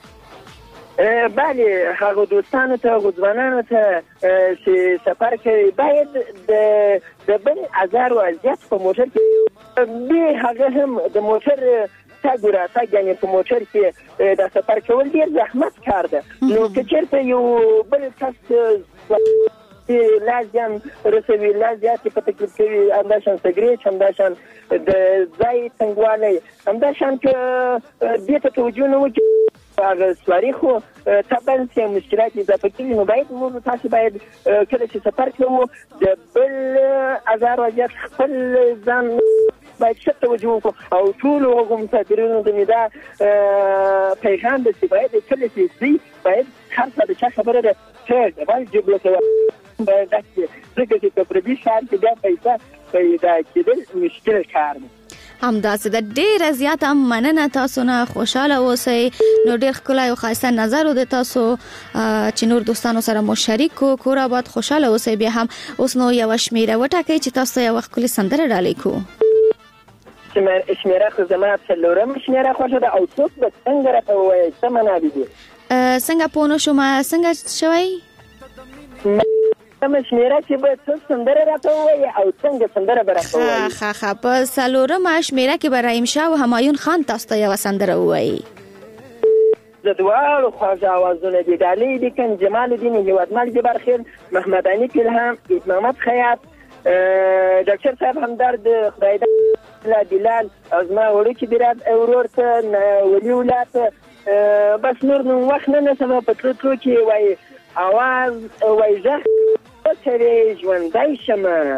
Speaker 13: بله هغه دوستانو ته غوځوانانو ته چې سفر کوي باید د بل ازار او اذیت په موټر کې به هغه هم د موټر تاګ راتګ یعنی په موټر کې د سفر کول ډیر زحمت کار ده. نو که چېرته یو بل کس لازم رسوي لازم په تکلیف کوي همداشان سیګریټ همداشان د ځای څنګهوالی همداشان که دې ته توجه نه وکړي هغه سواري خو طبعا چې مشکلات اضافه کوي. نو باید موږ تاسو باید کله چې سفر کوو د بل ازار وضعیت خپل ځان باید ښه توجه وکړو او ټولو هغو مسافرینو ته مې دا پیغام ده چې باید کله چې ځي باید هر څه د چا خبره ده چې باید جبله کوه باید داسې ځکه چې په پردي ښار کې بیا پیسه پیدا کېدل مشکل کار دی.
Speaker 10: همداسې د ډیره زیاته مننه. تاسو نه خوشاله اوسئ. نو ډیر ښکلی او ښایسته نظر و د تاسو چې نور دوستانو سره مو شریک کو کور آباد خوشاله اوسئ. بیا هم اوس نو یوه شمیره وټاکئ چې تاسو ته یوه ښکلې سندره ډالۍ کو.
Speaker 13: شمیره خو زما څلورم شمیره خوښه ده او څوک به څنګه راته ووایي څه منابع دي
Speaker 10: څنګه پوه نه شومه څنګه شوی
Speaker 13: کومه شمیره چې به څه سندره راته ووایي او څنګه سندره به راته ووایي.
Speaker 10: ښه ښه په څلورمه شمیره کې به رحیم شاه او همایون خان تاسو ته یوه سندره ووایي.
Speaker 13: د دواړو خواږه اوازونه دي ډالۍ دي کن جمال الدین هیوادمل جبارخیل محمد علي کلهام عید محمد خیاط ډاکټر صاحب همدرد خدایده بلال از ما وړوکی براد ورور ته ولي ولات بس نور نو وخت نه نسم په تلو کې وای اواز وای ځه چې ژوندای شمه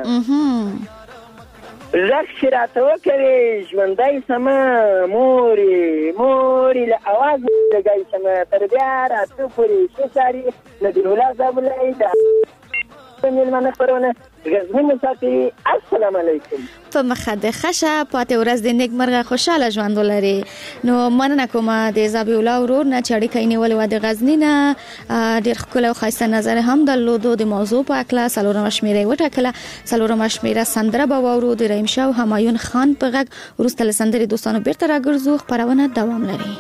Speaker 13: زخ شراته وکړي ژوندای سما موري موري له اواز لګای سما تر بیا راته پوری شساري نبی الله زابلای دا مېلمانه خبرونه غزنی مسافري السلام علیکم.
Speaker 10: په مخه د خشه پاتې ورځ د نیک مرغه خوشاله ژوند ولري. نو مننه کوم د زابي الله ورور نه چې اړیکه یې نیولې وه د غزني نه. ډېر ښکلی او ښایسته نظر هم درلودو. د موضوع په هکله څلورمه شمېره یې وټاکله. څلورمه شمېره سندره به واورو د رحیم شاه او همایون خان په غږ. وروسته له سندرې دوستانو بیرته راګرځو. خپرونه دوام لري.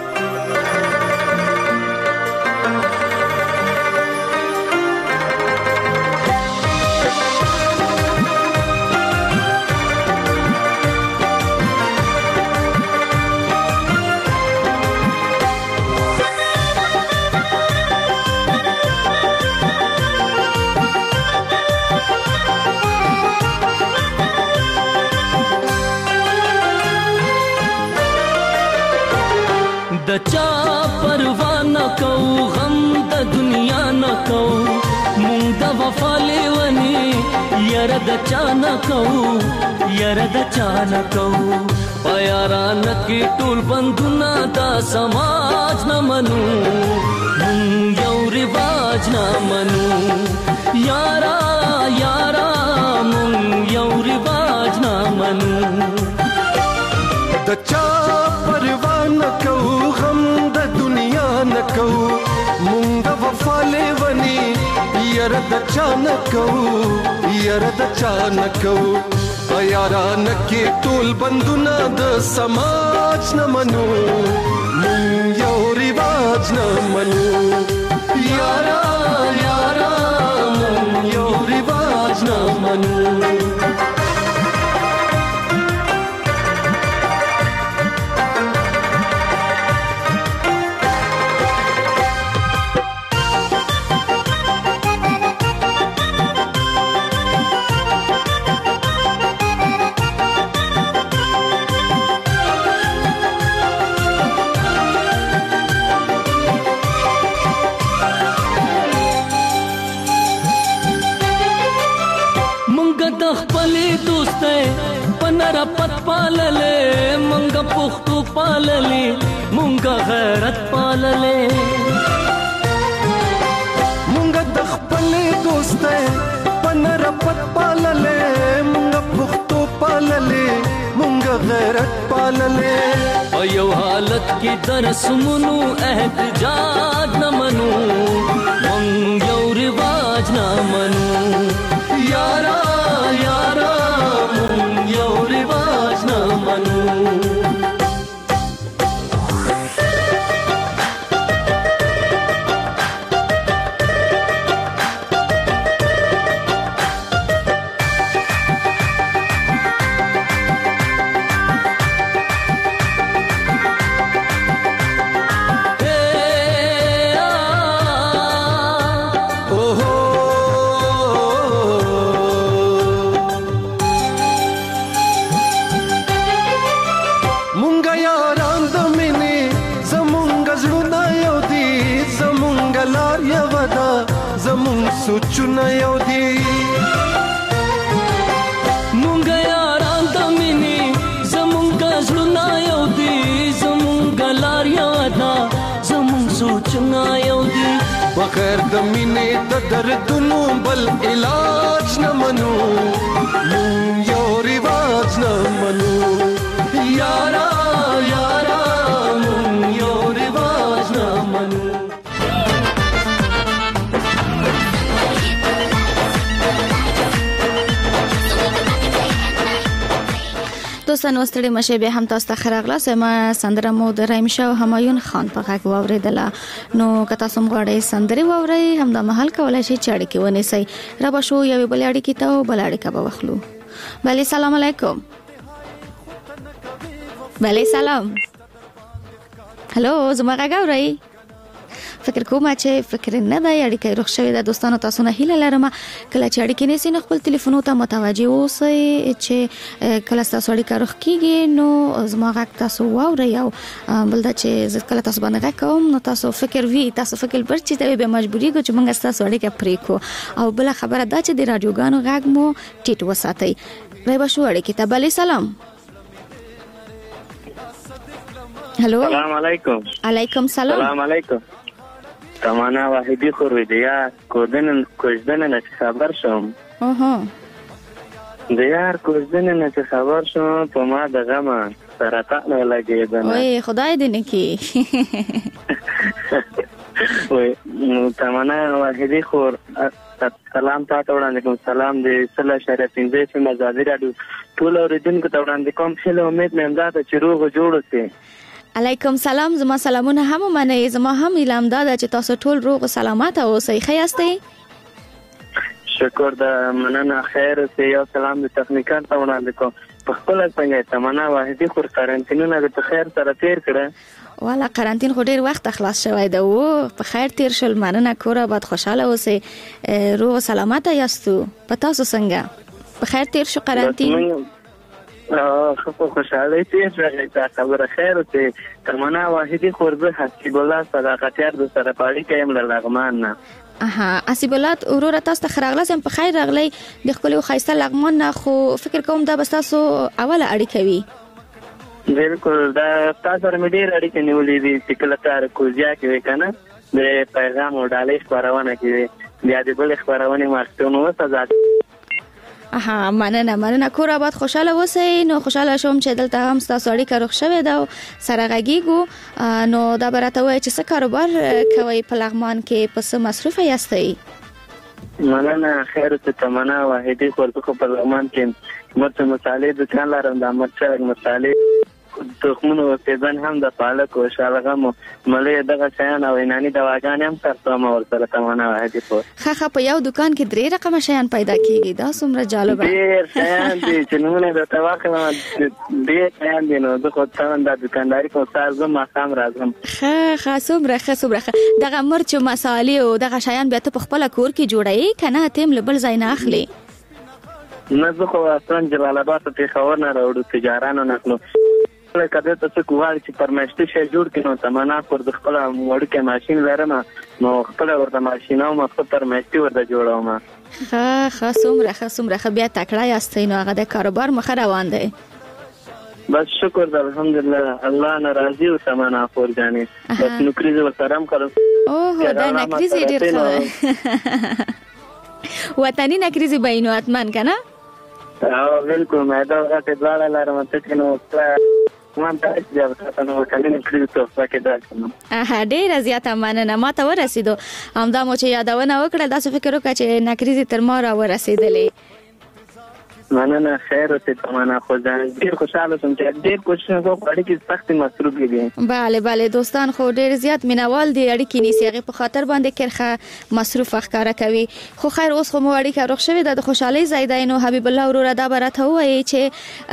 Speaker 14: د چا پروا نه کو غم د دنیا نه کو مونږ د وفا لیونی یاره د چا نه کو یاره د چا نه کو پیاران کې ټول بندونه دا سماج نه منو مونږ یو رواج نه منو یارا یارا مونږ یو رواج نه منو
Speaker 12: د چا پروا نه کو غم د دنیا نه کو مونږ د وفا لیونی یاره د چا نه کو یاره د چا نه کو یاران کې ټول بندونه د سماج نه منو مونږ یو رواج نه منو یارا یارا مونږ یو رواج نه منو
Speaker 14: خپلې دوستۍ په نره پت پاللې مونږه پښتو پاللې مونږه غیرت پاللې
Speaker 12: مونږه د خپلې دوستۍ په نره پت پاللې مونږه پښتو پاللې مونږه غیرت پاللې
Speaker 14: او یو حالت کې درسمونو احتجاج نه منو مونږ یو رواج نه منو یارا یارا مونږ یو رواج نه منو
Speaker 12: سوچونه یو دی
Speaker 14: مونږه یاران د مینې زمونږ زړونه یو دي زمونږ لار یو ده زمونږ سوچونه یو دي
Speaker 12: بغیر د مینې د دردونو بل علاج نه منو مونږ یو رواج نه منو
Speaker 14: یارا یارا مونږ یو رواج نه منو
Speaker 10: دوستانو ستړي مشه به هم تاسو ته خراغله سم سندره مو د رحیم شاه همایون خان په غږ واوریدله نو که تاسو مغواړئ سندري واورئ هم د محل کولای شي چاړي کې ونیسئ را به شو یو بل اړي کې ته بل اړي کا به وخلو بله سلام علیکم بله سلام هلو زما غږ اورئ فکر کوم چې فکر نه دی اړیکه روښ شوی د دوستانو تاسو نه هیله لرم کله چې اړیکه نسی نه خپل ټلیفون ته متوجي اوسئ چې کله تاسو اړیکه روښ کیږي نو زما غږ تاسو واورئ او بل دا چې کله تاسو باندې غږ کوم نو تاسو فکر وی تاسو فکر برچې ته به مجبوری کو چې موږ تاسو اړیکه پرې کو او بل خبره دا چې د رادیوګانو غږ مو ټیټ وساتئ راي بشو اړیکه ته بل سلام هلو
Speaker 15: السلام علیکم
Speaker 10: علیکم سلام
Speaker 15: السلام علیکم تمانا واحدی خوروی دیا کودن کوجدن نه خبر شوم
Speaker 10: اوه
Speaker 15: دیار کوجدن نه خبر شوم په ما د غما سرطان لګیدنه
Speaker 10: وای خدای دې نکي
Speaker 15: وای تمانا واحدی خور سلام تاسو وړاندې کوم سلام دې صلی شریف پنځه په مزادی راډیو ټول اوریدونکو ته وړاندې کوم چې امید مې امداد چې روغ جوړ شي
Speaker 10: علیکم سلام زما سلامونه هم منه زما هم اعلان داده چې تاسو ټول روغ او سلامت اوسئ خیاستئ
Speaker 15: شکر د مننه خیر سه یو سلام د تخنیکان ته وړاندې کوم په خپل څنګه تمنا واحدی خور قرنټینونه د خیر سره تیر کړه
Speaker 10: والا قرنټین خو ډیر وخت خلاص شوی دی او په خیر تیر شول مننه کوره بعد خوشاله اوسئ روغ او سلامت یاستو په تاسو څنګه په خیر تیر شو قرنټین
Speaker 15: خو خوشاله تیر شوی دا خبره خیر ته تمنا واحدی خور به حسیب الله صداقتیار د سره پاړی کيم لغمان نه
Speaker 10: اها اسیبلات اورور تاسو ته خراغله سم په خیر راغلی د خپل خیسته لغمان نه خو فکر کوم دا بس تاسو اوله اړی کوي
Speaker 15: بالکل دا تاسو سره مې ډیر اړیکې نیولې دي چې کله تار کوزیا کې کنه د پیغام او ډالۍ خبرونه کې بیا د بل خبرونه ماستونو سزا
Speaker 10: اها مننه مننه کور آباد خوشاله اوسئ نو خوشاله شوم چې دلته هم تاسو اړیکه روښ شوی دا سره غږیږو نو دا برته وای چې څه کاروبار کوي په لغمان کې پس مصروف یاستئ
Speaker 15: مننه خیر ته تمنا واحدی خورته په لغمان کې مرته مصالې د ځان لرم د مرچ مصالې تخمونو پیزن هم د پالک او شالغم ملې دغه شیان او اناني دواګان هم ترته ما ورسره تمنا واحدی خو
Speaker 10: خخه په یو دکان کې درې رقم شیان پیدا کیږي دا څومره جالب
Speaker 15: دی ډیر شیان دي چې نمونه د تواخه ډیر شیان دي نو د خو څنګه د دکانداري کو سازم ما سم راځم
Speaker 10: خه څومره خه څومره دغه مرچ مصالې او دغه شیان بیا ته په خپل کور کې جوړای کنه تیم لبل ځای نه اخلي
Speaker 15: نه زه خو اصلا جلال آباد ته خبر نه راوړو تجارانو نقلو کله ته کوال چې پرمشتي شي جوړ کینو تمنا پر د خپل وړکه ماشين لرم نو خپل ورته ماشين او مخ پرمشتي ورته جوړوم
Speaker 10: ښه ښه څومره ښه څومره ښه بیا تکړه یاستئ نو هغه د کاروبار مخه روان دی.
Speaker 15: بس شکر د الحمدلله الله ناراضي او تمنا خور جانې بس نوکری زو سلام کړو.
Speaker 10: اوه دا نکریزي ډیر ښه وطني نکریزي بینو اتمن کنه.
Speaker 15: او بالکل مې دا غته دواړه لارم ته کنه ما ته اجازه نو کله نکریزي توفه کې دا کوم.
Speaker 10: اه ډیر زیاته مننه ما ته ورسېدو همدا مو چې یادونه وکړه دا څه فکر وکړه چې نکریزي تر ما را ورسېدلې.
Speaker 15: مننه خیر اوسه تمنا خو ځان ډیر خوشاله سم چې ډیر کوشش کوم اړیکې کې سخت مصروف دي.
Speaker 10: bale bale دوستان خو ډیر زیات مینوال دي اړیکې نیسي هغه په خاطر باندې کرخه مصروف ښکارا کوي. خو خیر اوس خو مو اړیکه روغ شوی د خوشحالي زیداینو حبیب الله ورور دا برته وایي چې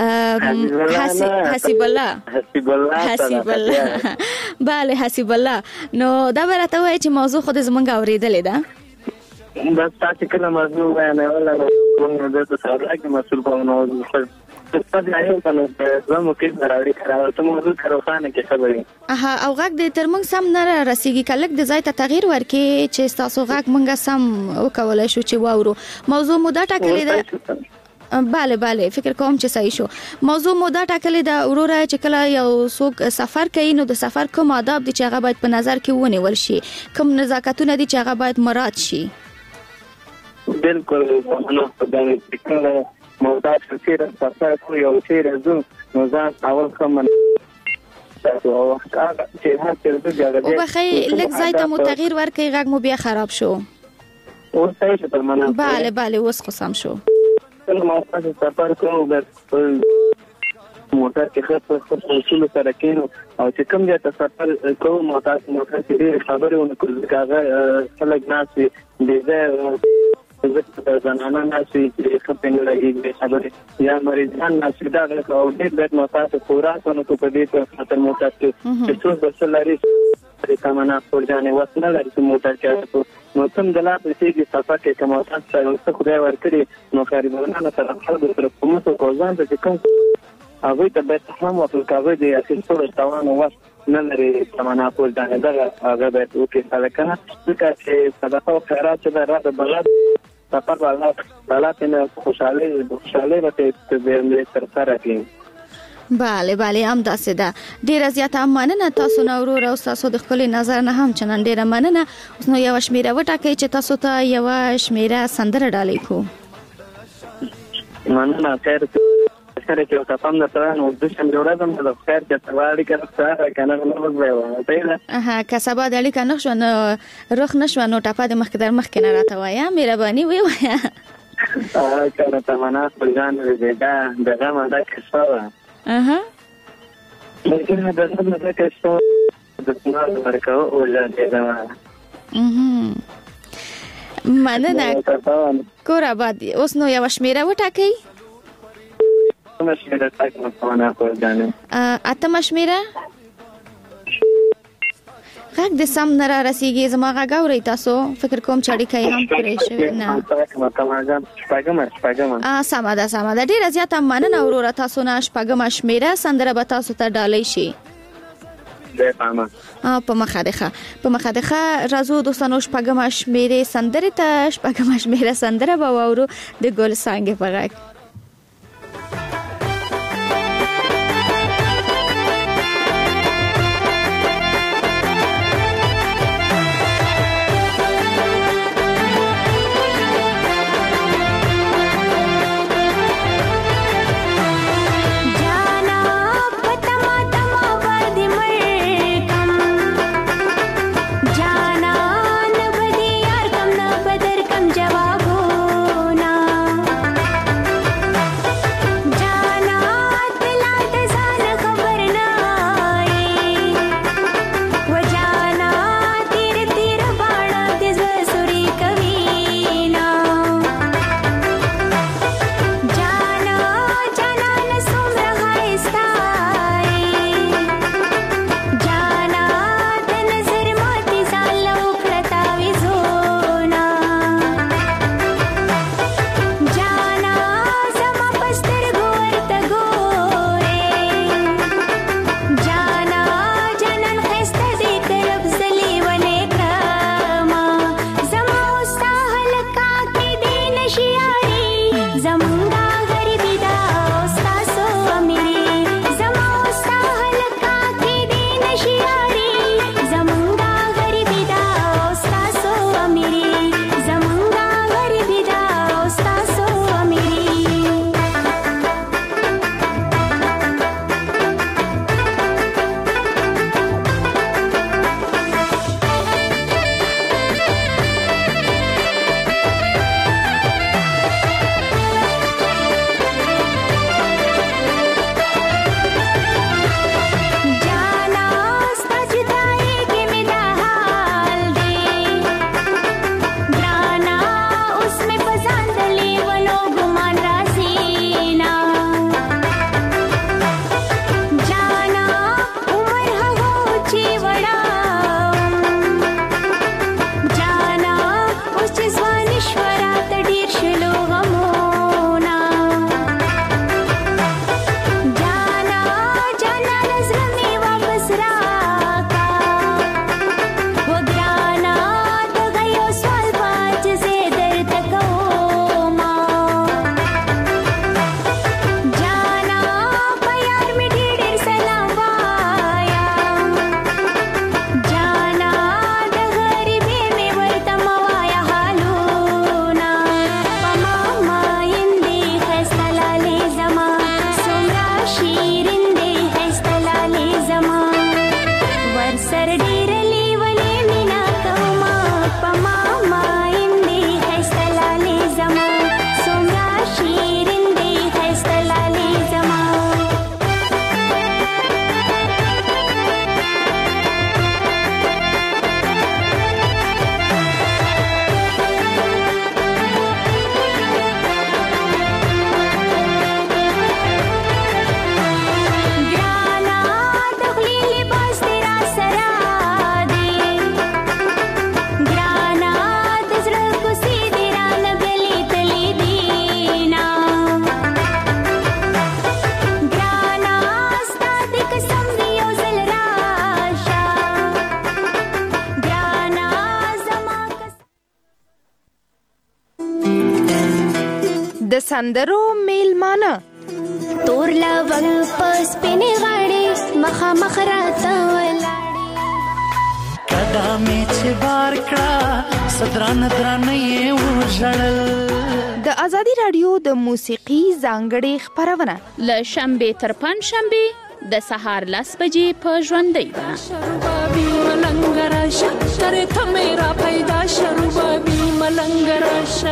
Speaker 10: حسیب الله
Speaker 15: حسیب الله
Speaker 10: حسیب الله bale حسیب الله نو دا برته وایي چې موضوع خود زمونږ اوریدلې ده.
Speaker 15: بس تاسو کله موضوع بیانې ولا موږ د تاسو کې مسؤل کوو خو څه دی یو کنه زموږ کې راوړي کراوه ته موضوع کاروخانه کې خبرې
Speaker 10: اها او غږ د ترمنګ سم نه رسیږي کله د ځای ته تغییر ورکې چې تاسو غږ مونږه سم وکولای شو چې واورو. موضوع مو دا ټاکلې ده. bale bale فکر کوم چې صحیح شو. موضوع مو دا ټاکلې ده وروره چې کله یو څوک سفر کوي نو د سفر کوم آداب دي چې هغه باید په نظر کې ونیول شي کوم نزاکتونه دي چې هغه باید مراعات شي.
Speaker 15: بالکل نو دا کله موضوع چې سفر کوي او چې راځو نو ځان اول کوم تاسو او هغه چې هر څه د جګړې
Speaker 10: او بخې لږ ځای ته مو تغییر ورکړي غږ مو بیا خراب شو.
Speaker 15: او صحیح شو پر مننه.
Speaker 10: bale bale اوس خو سم شو.
Speaker 15: کله ما تاسو سفر کوو بس موټر کې خاص خاص اصول سره کینو او چې کوم ځای ته سفر کوو مو تاسو موټر کې ډېر خبرې ونکړو کاغه خلک ناسي دې زه زنانه ناسي چې خپل لګي خبرې یا مریضان ناسي دا او دې بیت مو تاسو پورا کوو په دې په خاطر موټر کې چې څو بس لري تمنا خور جانې وسنه لري چې موټر کې نو تم دلا په سیګي سفر کې کوم تاسو څه خدای ورکړي نو خریدونه نه سره خلک سره کوم څه کوزان چې کوم هغه ته به هم وصل کاوه دي چې څو روان وس نه لري تمنا خور جانې دا هغه به وکي سالکنه ځکه چې صدقه او خیرات چې راته بلد سفر والله حالات نه خوشاله خوشاله راته دې تر سره کې.
Speaker 10: bale bale هم داسې ده. ډیره زیاته مننه تاسو نو ورور او تاسو د خپل نظر نه هم چنن ډیره مننه. اوس نو یو شمیره وټاکئ چې تاسو ته یو شمیره سندره ډالې کو.
Speaker 15: مننه خیر سره چې تاسو هم سره نو د شم جوړادم د خیر چې سوالي کړه سره کنه نو وایو ته
Speaker 10: اها کسبه د اړیکه نښو نو روخ نشو نو ټاپه د مخ در مخ کې نه راته وایا مهرباني وی وایا
Speaker 15: اه کنه تمنا خپلان دې دا دغه ماده کښه
Speaker 10: اها
Speaker 15: لیکن دا څنګه دا کښه د څنګه ورکاو او لا دې دا
Speaker 10: اها مننه کور آباد اوس نو یو شمیره وټاکئ.
Speaker 15: کوم شمیره تاسو نه کوو ځانه
Speaker 10: اته مشمیره غږ د سم نه را رسیږي زما غږ اورئ تاسو فکر کوم چې اړیکه هم پرې شوې نه ا سمه ده سمه ده ډیره زیاته مننه وروره تاسو نه شپږم شمیره سندره به تاسو ته ډالۍ شي. په مخه ده په مخه ده راځو دوستانو شپږم شمیره سندره ته شپږم شمیره سندره به واورو د ګل څنګه په غږ.
Speaker 16: جوابونه
Speaker 11: د سندرو میلمانه
Speaker 16: تور لونګ پس پنی غاړي مخه مخ راته ولاړې کدا می چې بار کړه صدران درانه ورژړل.
Speaker 11: د ازادي رادیو د موسیقي ځانګړې خبرونه
Speaker 17: ل شنبه تر پنځ شنبه د سهار لس بجې په ژوندۍ ده.
Speaker 18: شروبابي ملنګ راشه ترې ته میرا پیدا شروبابي ملنګ راشه.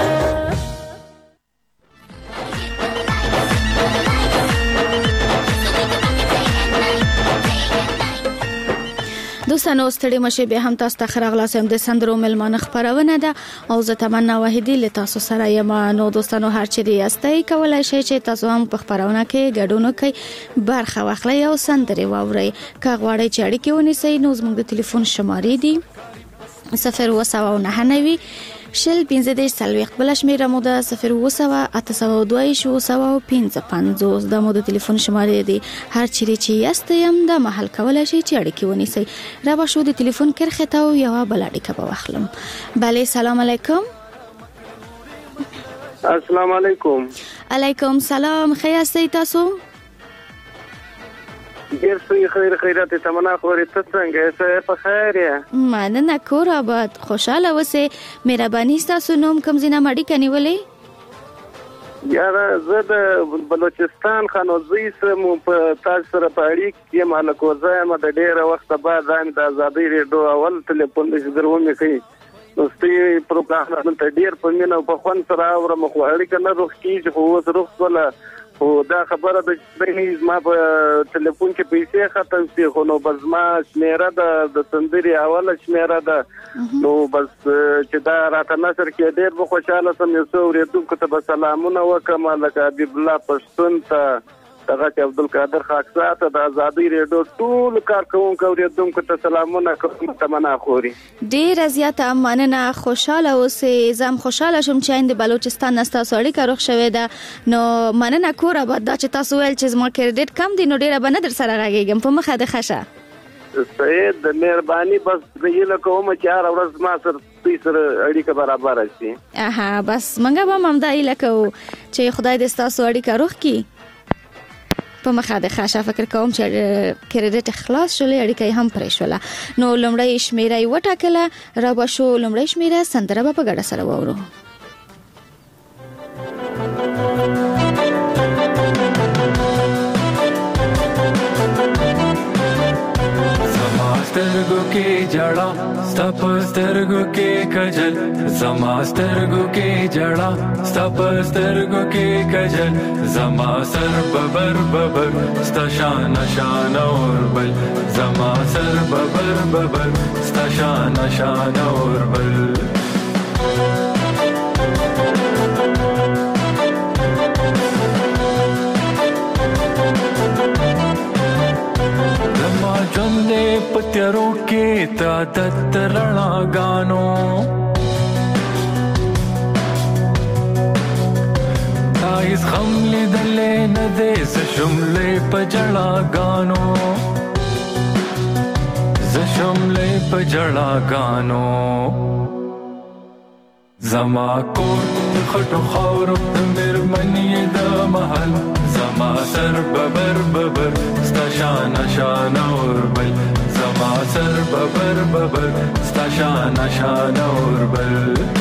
Speaker 10: دوستانو ستړي مشه به هم تاسو ته خراغلاسم د سندرو ملمانه خبرونه ده او زه تمنا واحدی له تاسو سره یم. نو دوستانو هر چی دی استای کولای شئ چې تاسو هم په خبرونه کې ګډون وکړئ، برخه واخلئ او سندري واورئ. که غواړئ چې اړیکه ونیسئ نو زموږ د ټلیفون شمارې دي صفر اووه سوه نهه نوي شل پنځه دېرش څلوېښت، بله شمېره مو ده صفر اووه سوه اته سوه دوه ویشت اووه سوه پنځه پنځوس. دا مو د ټلیفون شمارې دي. هر چیرې چې یاست یم دا مهال کولی شئ چې اړیکې ونیسئ. را به شو د ټلیفون کرښې ته او یوه بله اړیکه به واخلم. بله سلام علیکم.
Speaker 15: السلام علیکم.
Speaker 10: علیکم سلام. ښه یاستئ تاسو؟
Speaker 15: ډیر څه خیر خیرات تمنا خوري ته څنګه یې په خیر یې؟
Speaker 10: مننه کور آباد خوشاله اوسئ. مهرباني ستاسو نوم کوم ځای نه اړیکه نیولې؟
Speaker 15: یاره زه د بلوچستان خانوزۍ سره مو په تاسو سره په اړیکه کې یم. هلکوزه یم د ډېره وخته بعد هم د ازادۍ ریډیو اول ټلیفون چې در ومې کوي نو ستاسو پروګرام دلته ډېر په مینه او په خوند سره اورم، خو اړیکه نه روغ کېږي، خو اوس روغ شوله. خو دا خبره ده چې زما په ټلیفون کې پیسې ختم شي، خو نو بس زما شمېره ده د سندرې اوله شمېره ده. نو بس چې دا راته نشر کې ډېر به خوشحاله شم. یو څو اورېدونکو ته به سلامونه وکړم، لکه حبیب الله پښتون ته، دغه چې عبدالقادر خاکسار ته، د ازادۍ ریډیو ټول کارکوونکو اورېدونکو ته سلامونه کوم. تمنا خوري
Speaker 10: ډېره زیاته مننه. خوشحاله اوسئ. زه هم خوشحاله شوم چې د بلوچستان نه ستاسو اړیکه روغ شوې ده. نو مننه کور آباد. دا چې تاسو ویل چې زما کریډټ کم دی نو ډېره به نه در سره غږېږم. په مخه د ښه شه.
Speaker 15: صحیح د مهرباني. بس زه هیله کوم چې هره ورځ زما سره دوی سره اړیکه برابره شي.
Speaker 10: اها بس موږ به هم همدا هیله کوو چې خدای دې ستاسو اړیکه روغ کړي. په مخه د خاصه فکر کوم چې کریډټ خلاص شولې اړیکه هم پرې شوله. نو لومړی شمیره یې وټاکله. را به شو لومړی شمیره سندره به په ګډه سره واورو.
Speaker 19: سترګو کې جړا ستپ سترګو کې کجل، زما سترګو کې جړا ستپ سترګو کې کجل، زما سر ببر ببر ستا شان شان اور بل، زما سر ببر ببر ستا شان شان اور بل. جندې پتیرو کې تا دت رڼا غانو تایز غم لیدلې نه دې ز شملې پجړا غانو ز شملې پجړا غانو زما کو خټو خاورو مرمنې د محل، زما سر ببر ببر ستا شان شان اور بل، زما سر ببر ببر ستا شان شان اور بل.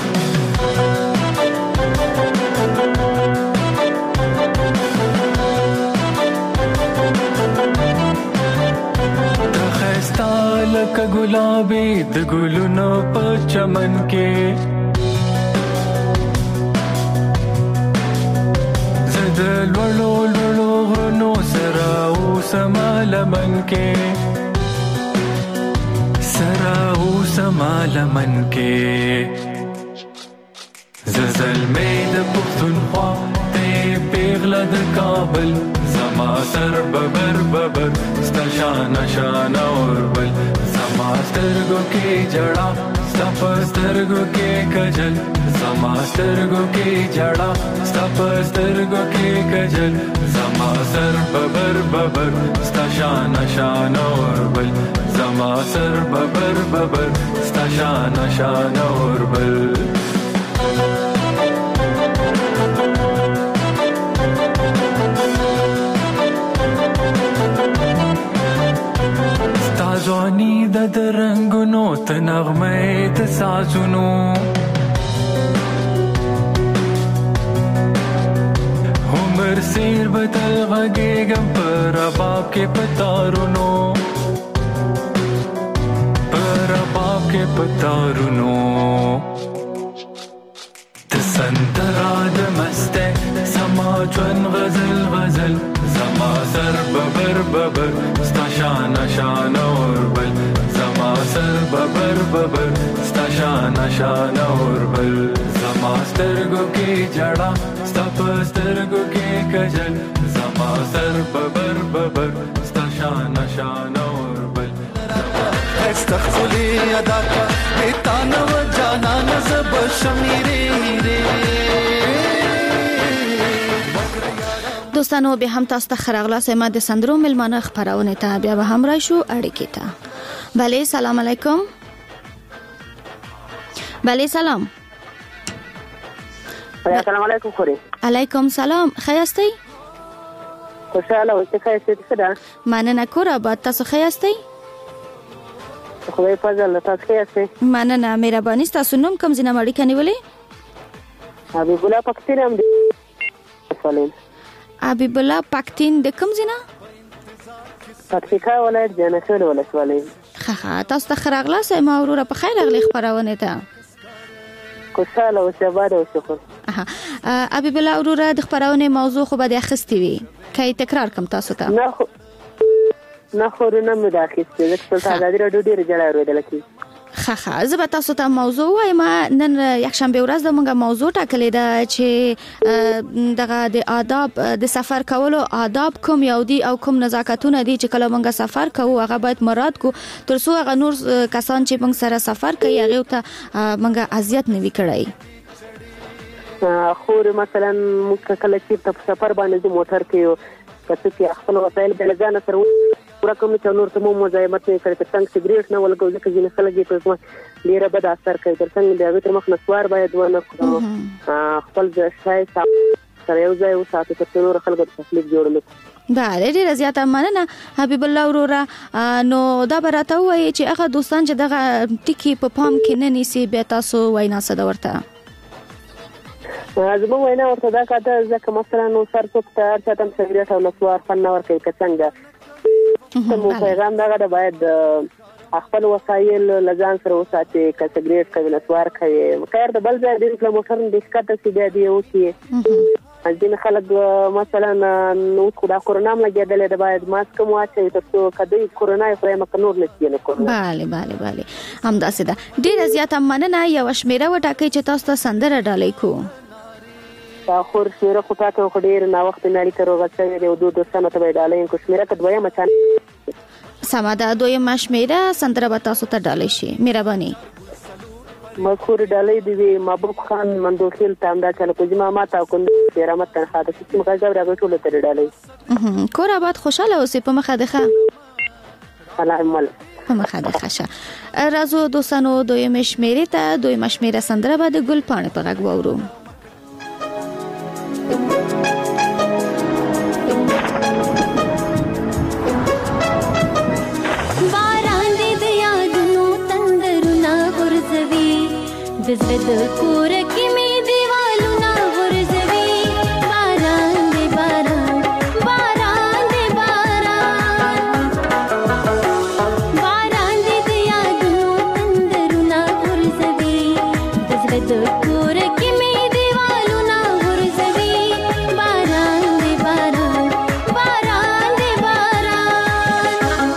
Speaker 19: د خستا لکه ګلابي د ګلونو په چمن کې د لولو لولو غرونو سره اوسما لمن کې سره اوسما لمن کې زلزلې د پښتونخوا ته پیغله د کابل، زما سر ببر ببر ستا شان شان اور بل، زما سترګو کې جړا ستا په سترګو کې کجل، زما سترګو کې جړا ستا په سترګو کې کجل، زما سر ببر ببر ستا شان شان اور بل، زما سر ببر ببر ستا شان شان اور بل. احساسونو عمر سیر بدل غږیږم پر رباب کې پتارونو پر رباب کې پتارونو سندرا د مسته سما ژوند غزل غزل زما سر ببر ببر ستا شان شان اوربل زما سر ببر ببر ستا شان شان اوربل زما سترګو کې جړه ستا په سترګو کې کجل زما سر ببر ببر ستا شان شان اوربل
Speaker 12: استغفلی ادا کا بیتانو جانا نزب شمیری
Speaker 10: دوستانو به هم تاسو ته خراغلاس ما د سندرو ملمانه خبرونه ته بیا به هم راشو اړیکې ته. بله سلام علیکم. بله سلام.
Speaker 20: السلام علیکم خوري.
Speaker 10: علیکم سلام. خیاستی؟
Speaker 20: خوشاله اوسئ. خیاستی څه ده؟
Speaker 10: مننه کور آباد. تاسو خیاستی؟
Speaker 20: خدای فضل تاسو خیاستی؟
Speaker 10: مننه مهرباني. تاسو نوم کوم ځای نه اړیکه نیولې؟
Speaker 20: حبیب الله پاکستان هم دی.
Speaker 10: حبیب الله پاکستان د کوم ځای نه؟
Speaker 20: پکتیکا ولایت جانشین ولسوالۍ.
Speaker 10: ښه تاسو ته خراغلاس ما وروره په خیر راغلی خبرونه ته.
Speaker 20: خوشاله اوسئ آباد اوسئ.
Speaker 10: حبیب الله وروره د خبرونه موضوع خو به د اخیستې وي که تکرار کم تاسو ته؟
Speaker 20: نه خو نه خو نه مې د اخیستې ځکه چې ازادي راډیو ډېرې جلا اورېدله کېږي.
Speaker 10: ښه ښه زه به تاسو ته موضوع وایم. نن یکشنبه ورځ د موږ موضوع ټاکلې ده چې دغه د آداب د سفر کولو آداب کوم یو دي او کوم نزاکتونه دي چې کله موږ سفر کوو هغه باید مراعات کو تر څو هغه نور کسان چې موږ سره سفر کوي هغه ته موږ اذیت نه وي کړی.
Speaker 20: خو مثلا موږ کله چې په سفر باندې موټر کې کته چې خپل وسایل بل ځان سره ورکوم چې نور ته مو مزاحمت نه کړي څنګه سیګریټ نه ولګو ځکه چې خلک یې په ډیره بد اثر کوي. تر څنګه د هغه تر مخ نسوار باید ونه کړو خپل ځای سره یو ځای وساتو چې نور خلک د تکلیف جوړول.
Speaker 10: دا ډېر زیاته مننه حبیب الله وروره. نو دا براته وایي چې هغه دوستان چې دغه ټکی په پام کې نه نیسي به تاسو وینا صدا ورته
Speaker 20: زما وینا ورته دا کاته ځکه مثلا نو سر څوک ته چاته سیګریټ او نسوار فن نه ورکوي که څنګه مو پیغام دغه د باید خپل وسایل لزان سره وساتي که سیګریټ کوي نسوار کوي خیر د بل ځای د موټر د ښکته سي بیا دی اوسي ځین خلک مثلا نو خدا کرونا لګیدل د باید ماسک مو اچي تاسو کدی کرونا یې پرې مکنور نشي نه کوي.
Speaker 10: bale bale bale همداسې ده. ډیر زیات مننه. یو شمیره وټاکي چې تاسو ته سندره ډالۍ کو.
Speaker 20: تا خور شمیره خو تاسو خو ډیر نا وخت نه لري روغ څنګه دی دوه دوستانه ته ډالۍ کو شمیره کډوي مچان
Speaker 10: سماده دوی شمیره سندره به تاسو ته ډالۍ شي. مهرباني.
Speaker 20: مذکور ډالۍ دی محبوب خان مندوخیل تامدا چل کوجما ما تا کو رحمت تن خاطر چې موږ غږ راغټول ته ډالۍ.
Speaker 10: کور آباد خوشاله اوسې په مخه ده ښه.
Speaker 20: سلام مل
Speaker 10: په مخه ده ښه. راځو دوستانو دوی مشمیره ته دوی مشمیره سندره به د ګل پاڼې په غږ وورو.
Speaker 21: دزړه د کور کې می دیوالونه ورځوي باران دی باران باران دی باران باران دی د یادونو تندرونه ورځوي دزړه د کور کې می دیوالونه ورځوي باران دی باران باران دی باران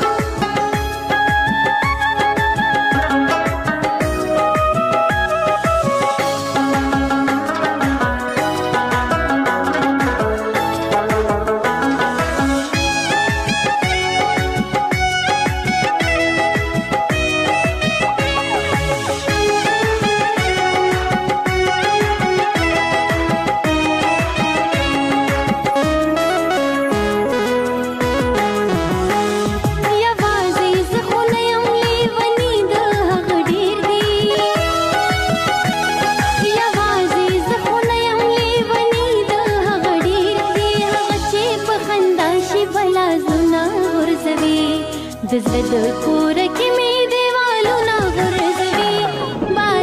Speaker 21: دزړه د کور کې می دیوالونه ورځوي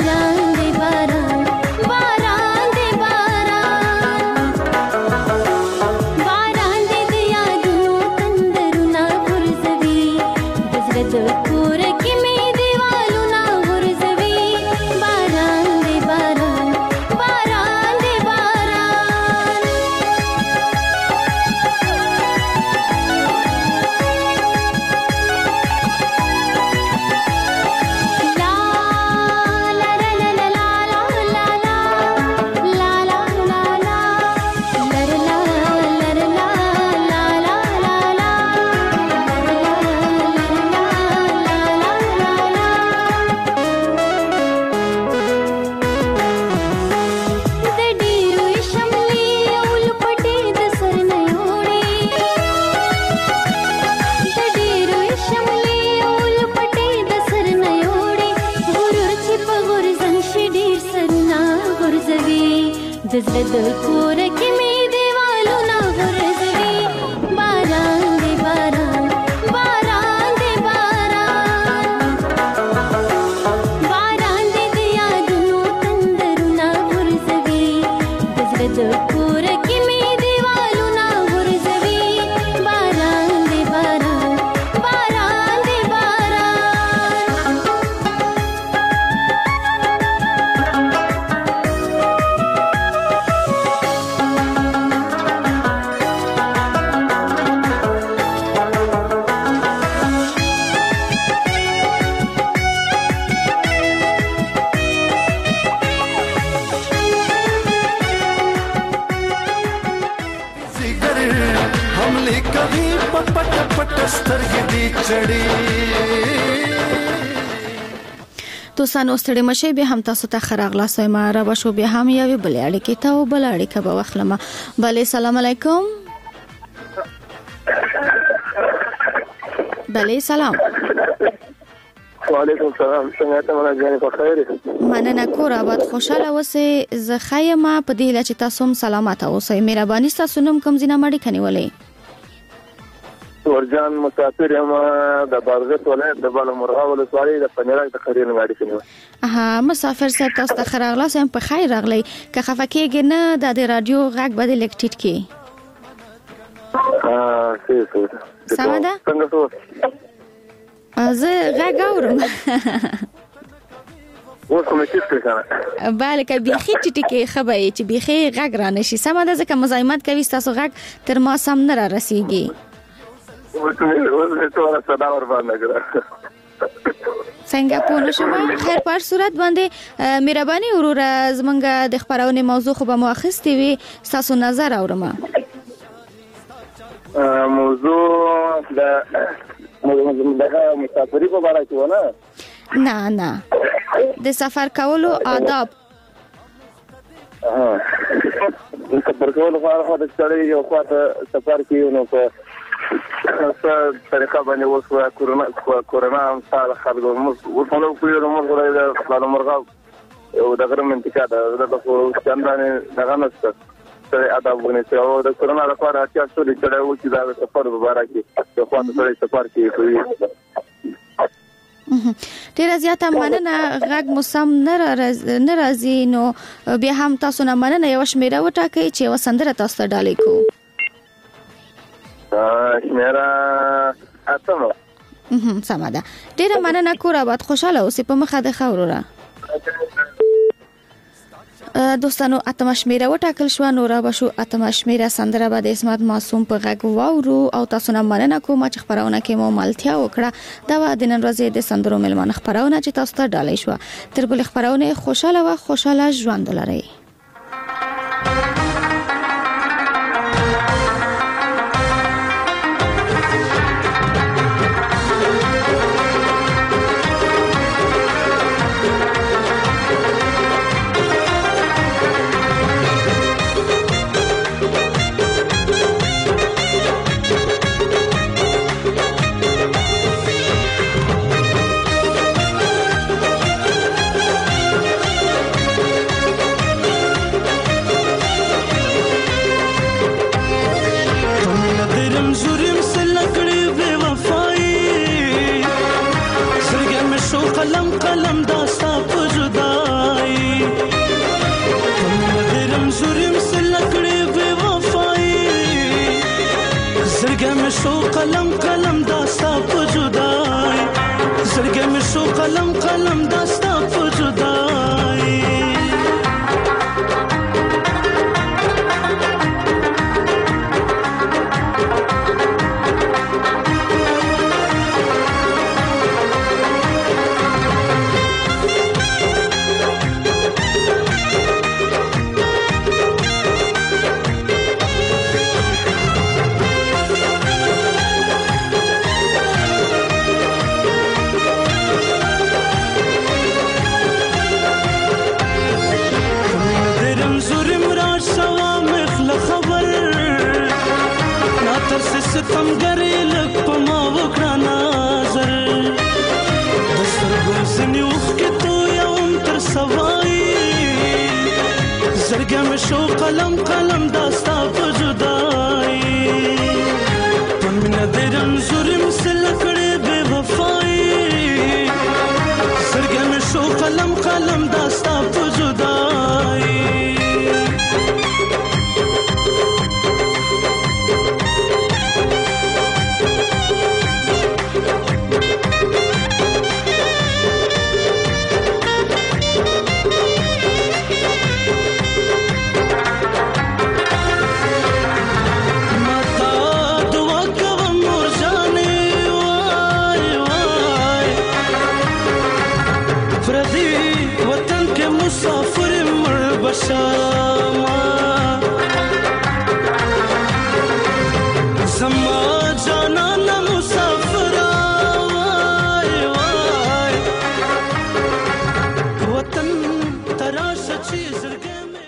Speaker 21: زړه د کور کې می دیوالونه غورځوي باران دی باران باران دی باران باران دی د یادونو تندرونه غورځوي زړه د کور کې می دیوالونه غورځوي باران دی باران باران دی باران
Speaker 12: हमले कभी पट पट स्तरګې دي چړې
Speaker 10: دوستانو ستړي مشه به هم تاسو ته خراغلا سوما را بشو به هم یو بل اړیکې ته او بل اړیکه به وخلمه بله سلام علیکم بله سلام
Speaker 2: وعلیکم السلام څنګه ته مله جانې په خیر
Speaker 10: مننه کور آباد خوشاله اوسئ زه خیمه په دې لچ تاسو هم سلامات اوسئ مهرباني تاسو نوم کوم زینه مړی کنيولې
Speaker 2: ورجان مسافر یم د بارغت ولایت د بالامرغه ولسوالۍ د پنیراک د خرین غاړي کنيو
Speaker 10: ها مسافر صاحب تاسو ته خراغلا سم په خیر راغلی که خفکیږي نه د رادیو غږ بده لیکټیټ کی
Speaker 2: ها سی سی
Speaker 10: سمه ده
Speaker 2: څنګه څه
Speaker 10: زه غږ اورم
Speaker 2: اوس کومه څه څه
Speaker 10: bale که بيخي ټټکی خبرې چې بيخي غږ را نشي سمه ده ځکه مزاحمت کوي تاسو غږ تر ما سم نه را رسیږي
Speaker 2: اوس مې اوس مې څوره صدا ور باندې کړه
Speaker 10: څنګه پوه شوم خیر په صورت باندې مهرباني وروره زمونږ د خبرونه موضوع خو به مؤخستي وي تاسو نظر اورم
Speaker 2: موضوع د دغه مسافری په اړه کې ونه
Speaker 10: نه نه د سفر کولو آداب
Speaker 2: ها د سفر کولو لپاره د چړې یو خواته سفر کیو نو په څه طریقه باندې وسو کورونا کورونا سال خلکو ورته کویو موږ غوړې د بالامرغه او دغه منطقه ده د څنګه دغه نشته سره آداب ونیسي او د کورونا لپاره چې څه د چړې و چې دا سفر مبارک یو خواته سره سفر کوي
Speaker 10: ډیر زیاته مننه غږ مسم ناراضي نو بیا هم تاسو نه مننه یو شمیره وټاکئ چې وسندره تاسو ته ډالې کو
Speaker 2: شمیره اتمه
Speaker 10: سمه ده ډیر مننه کور آباد خوشاله اوسئ په مخه د خورو دوستانو اتمه شمیره وټاکل شو نو را بشو اتمه شمیره سندره به د اسمت معصوم په غږ واورو او تاسو نه مننه کوم چې خبرونه کې مو مالتیا وکړه دا و د نن ورځې د سندرو ملمن خبرونه چې تاسو ته ډالې شو تر بل خبرونه خوشاله و خوشاله ژوند لرئ
Speaker 16: زړګم شو قلم قلم داستا په جدای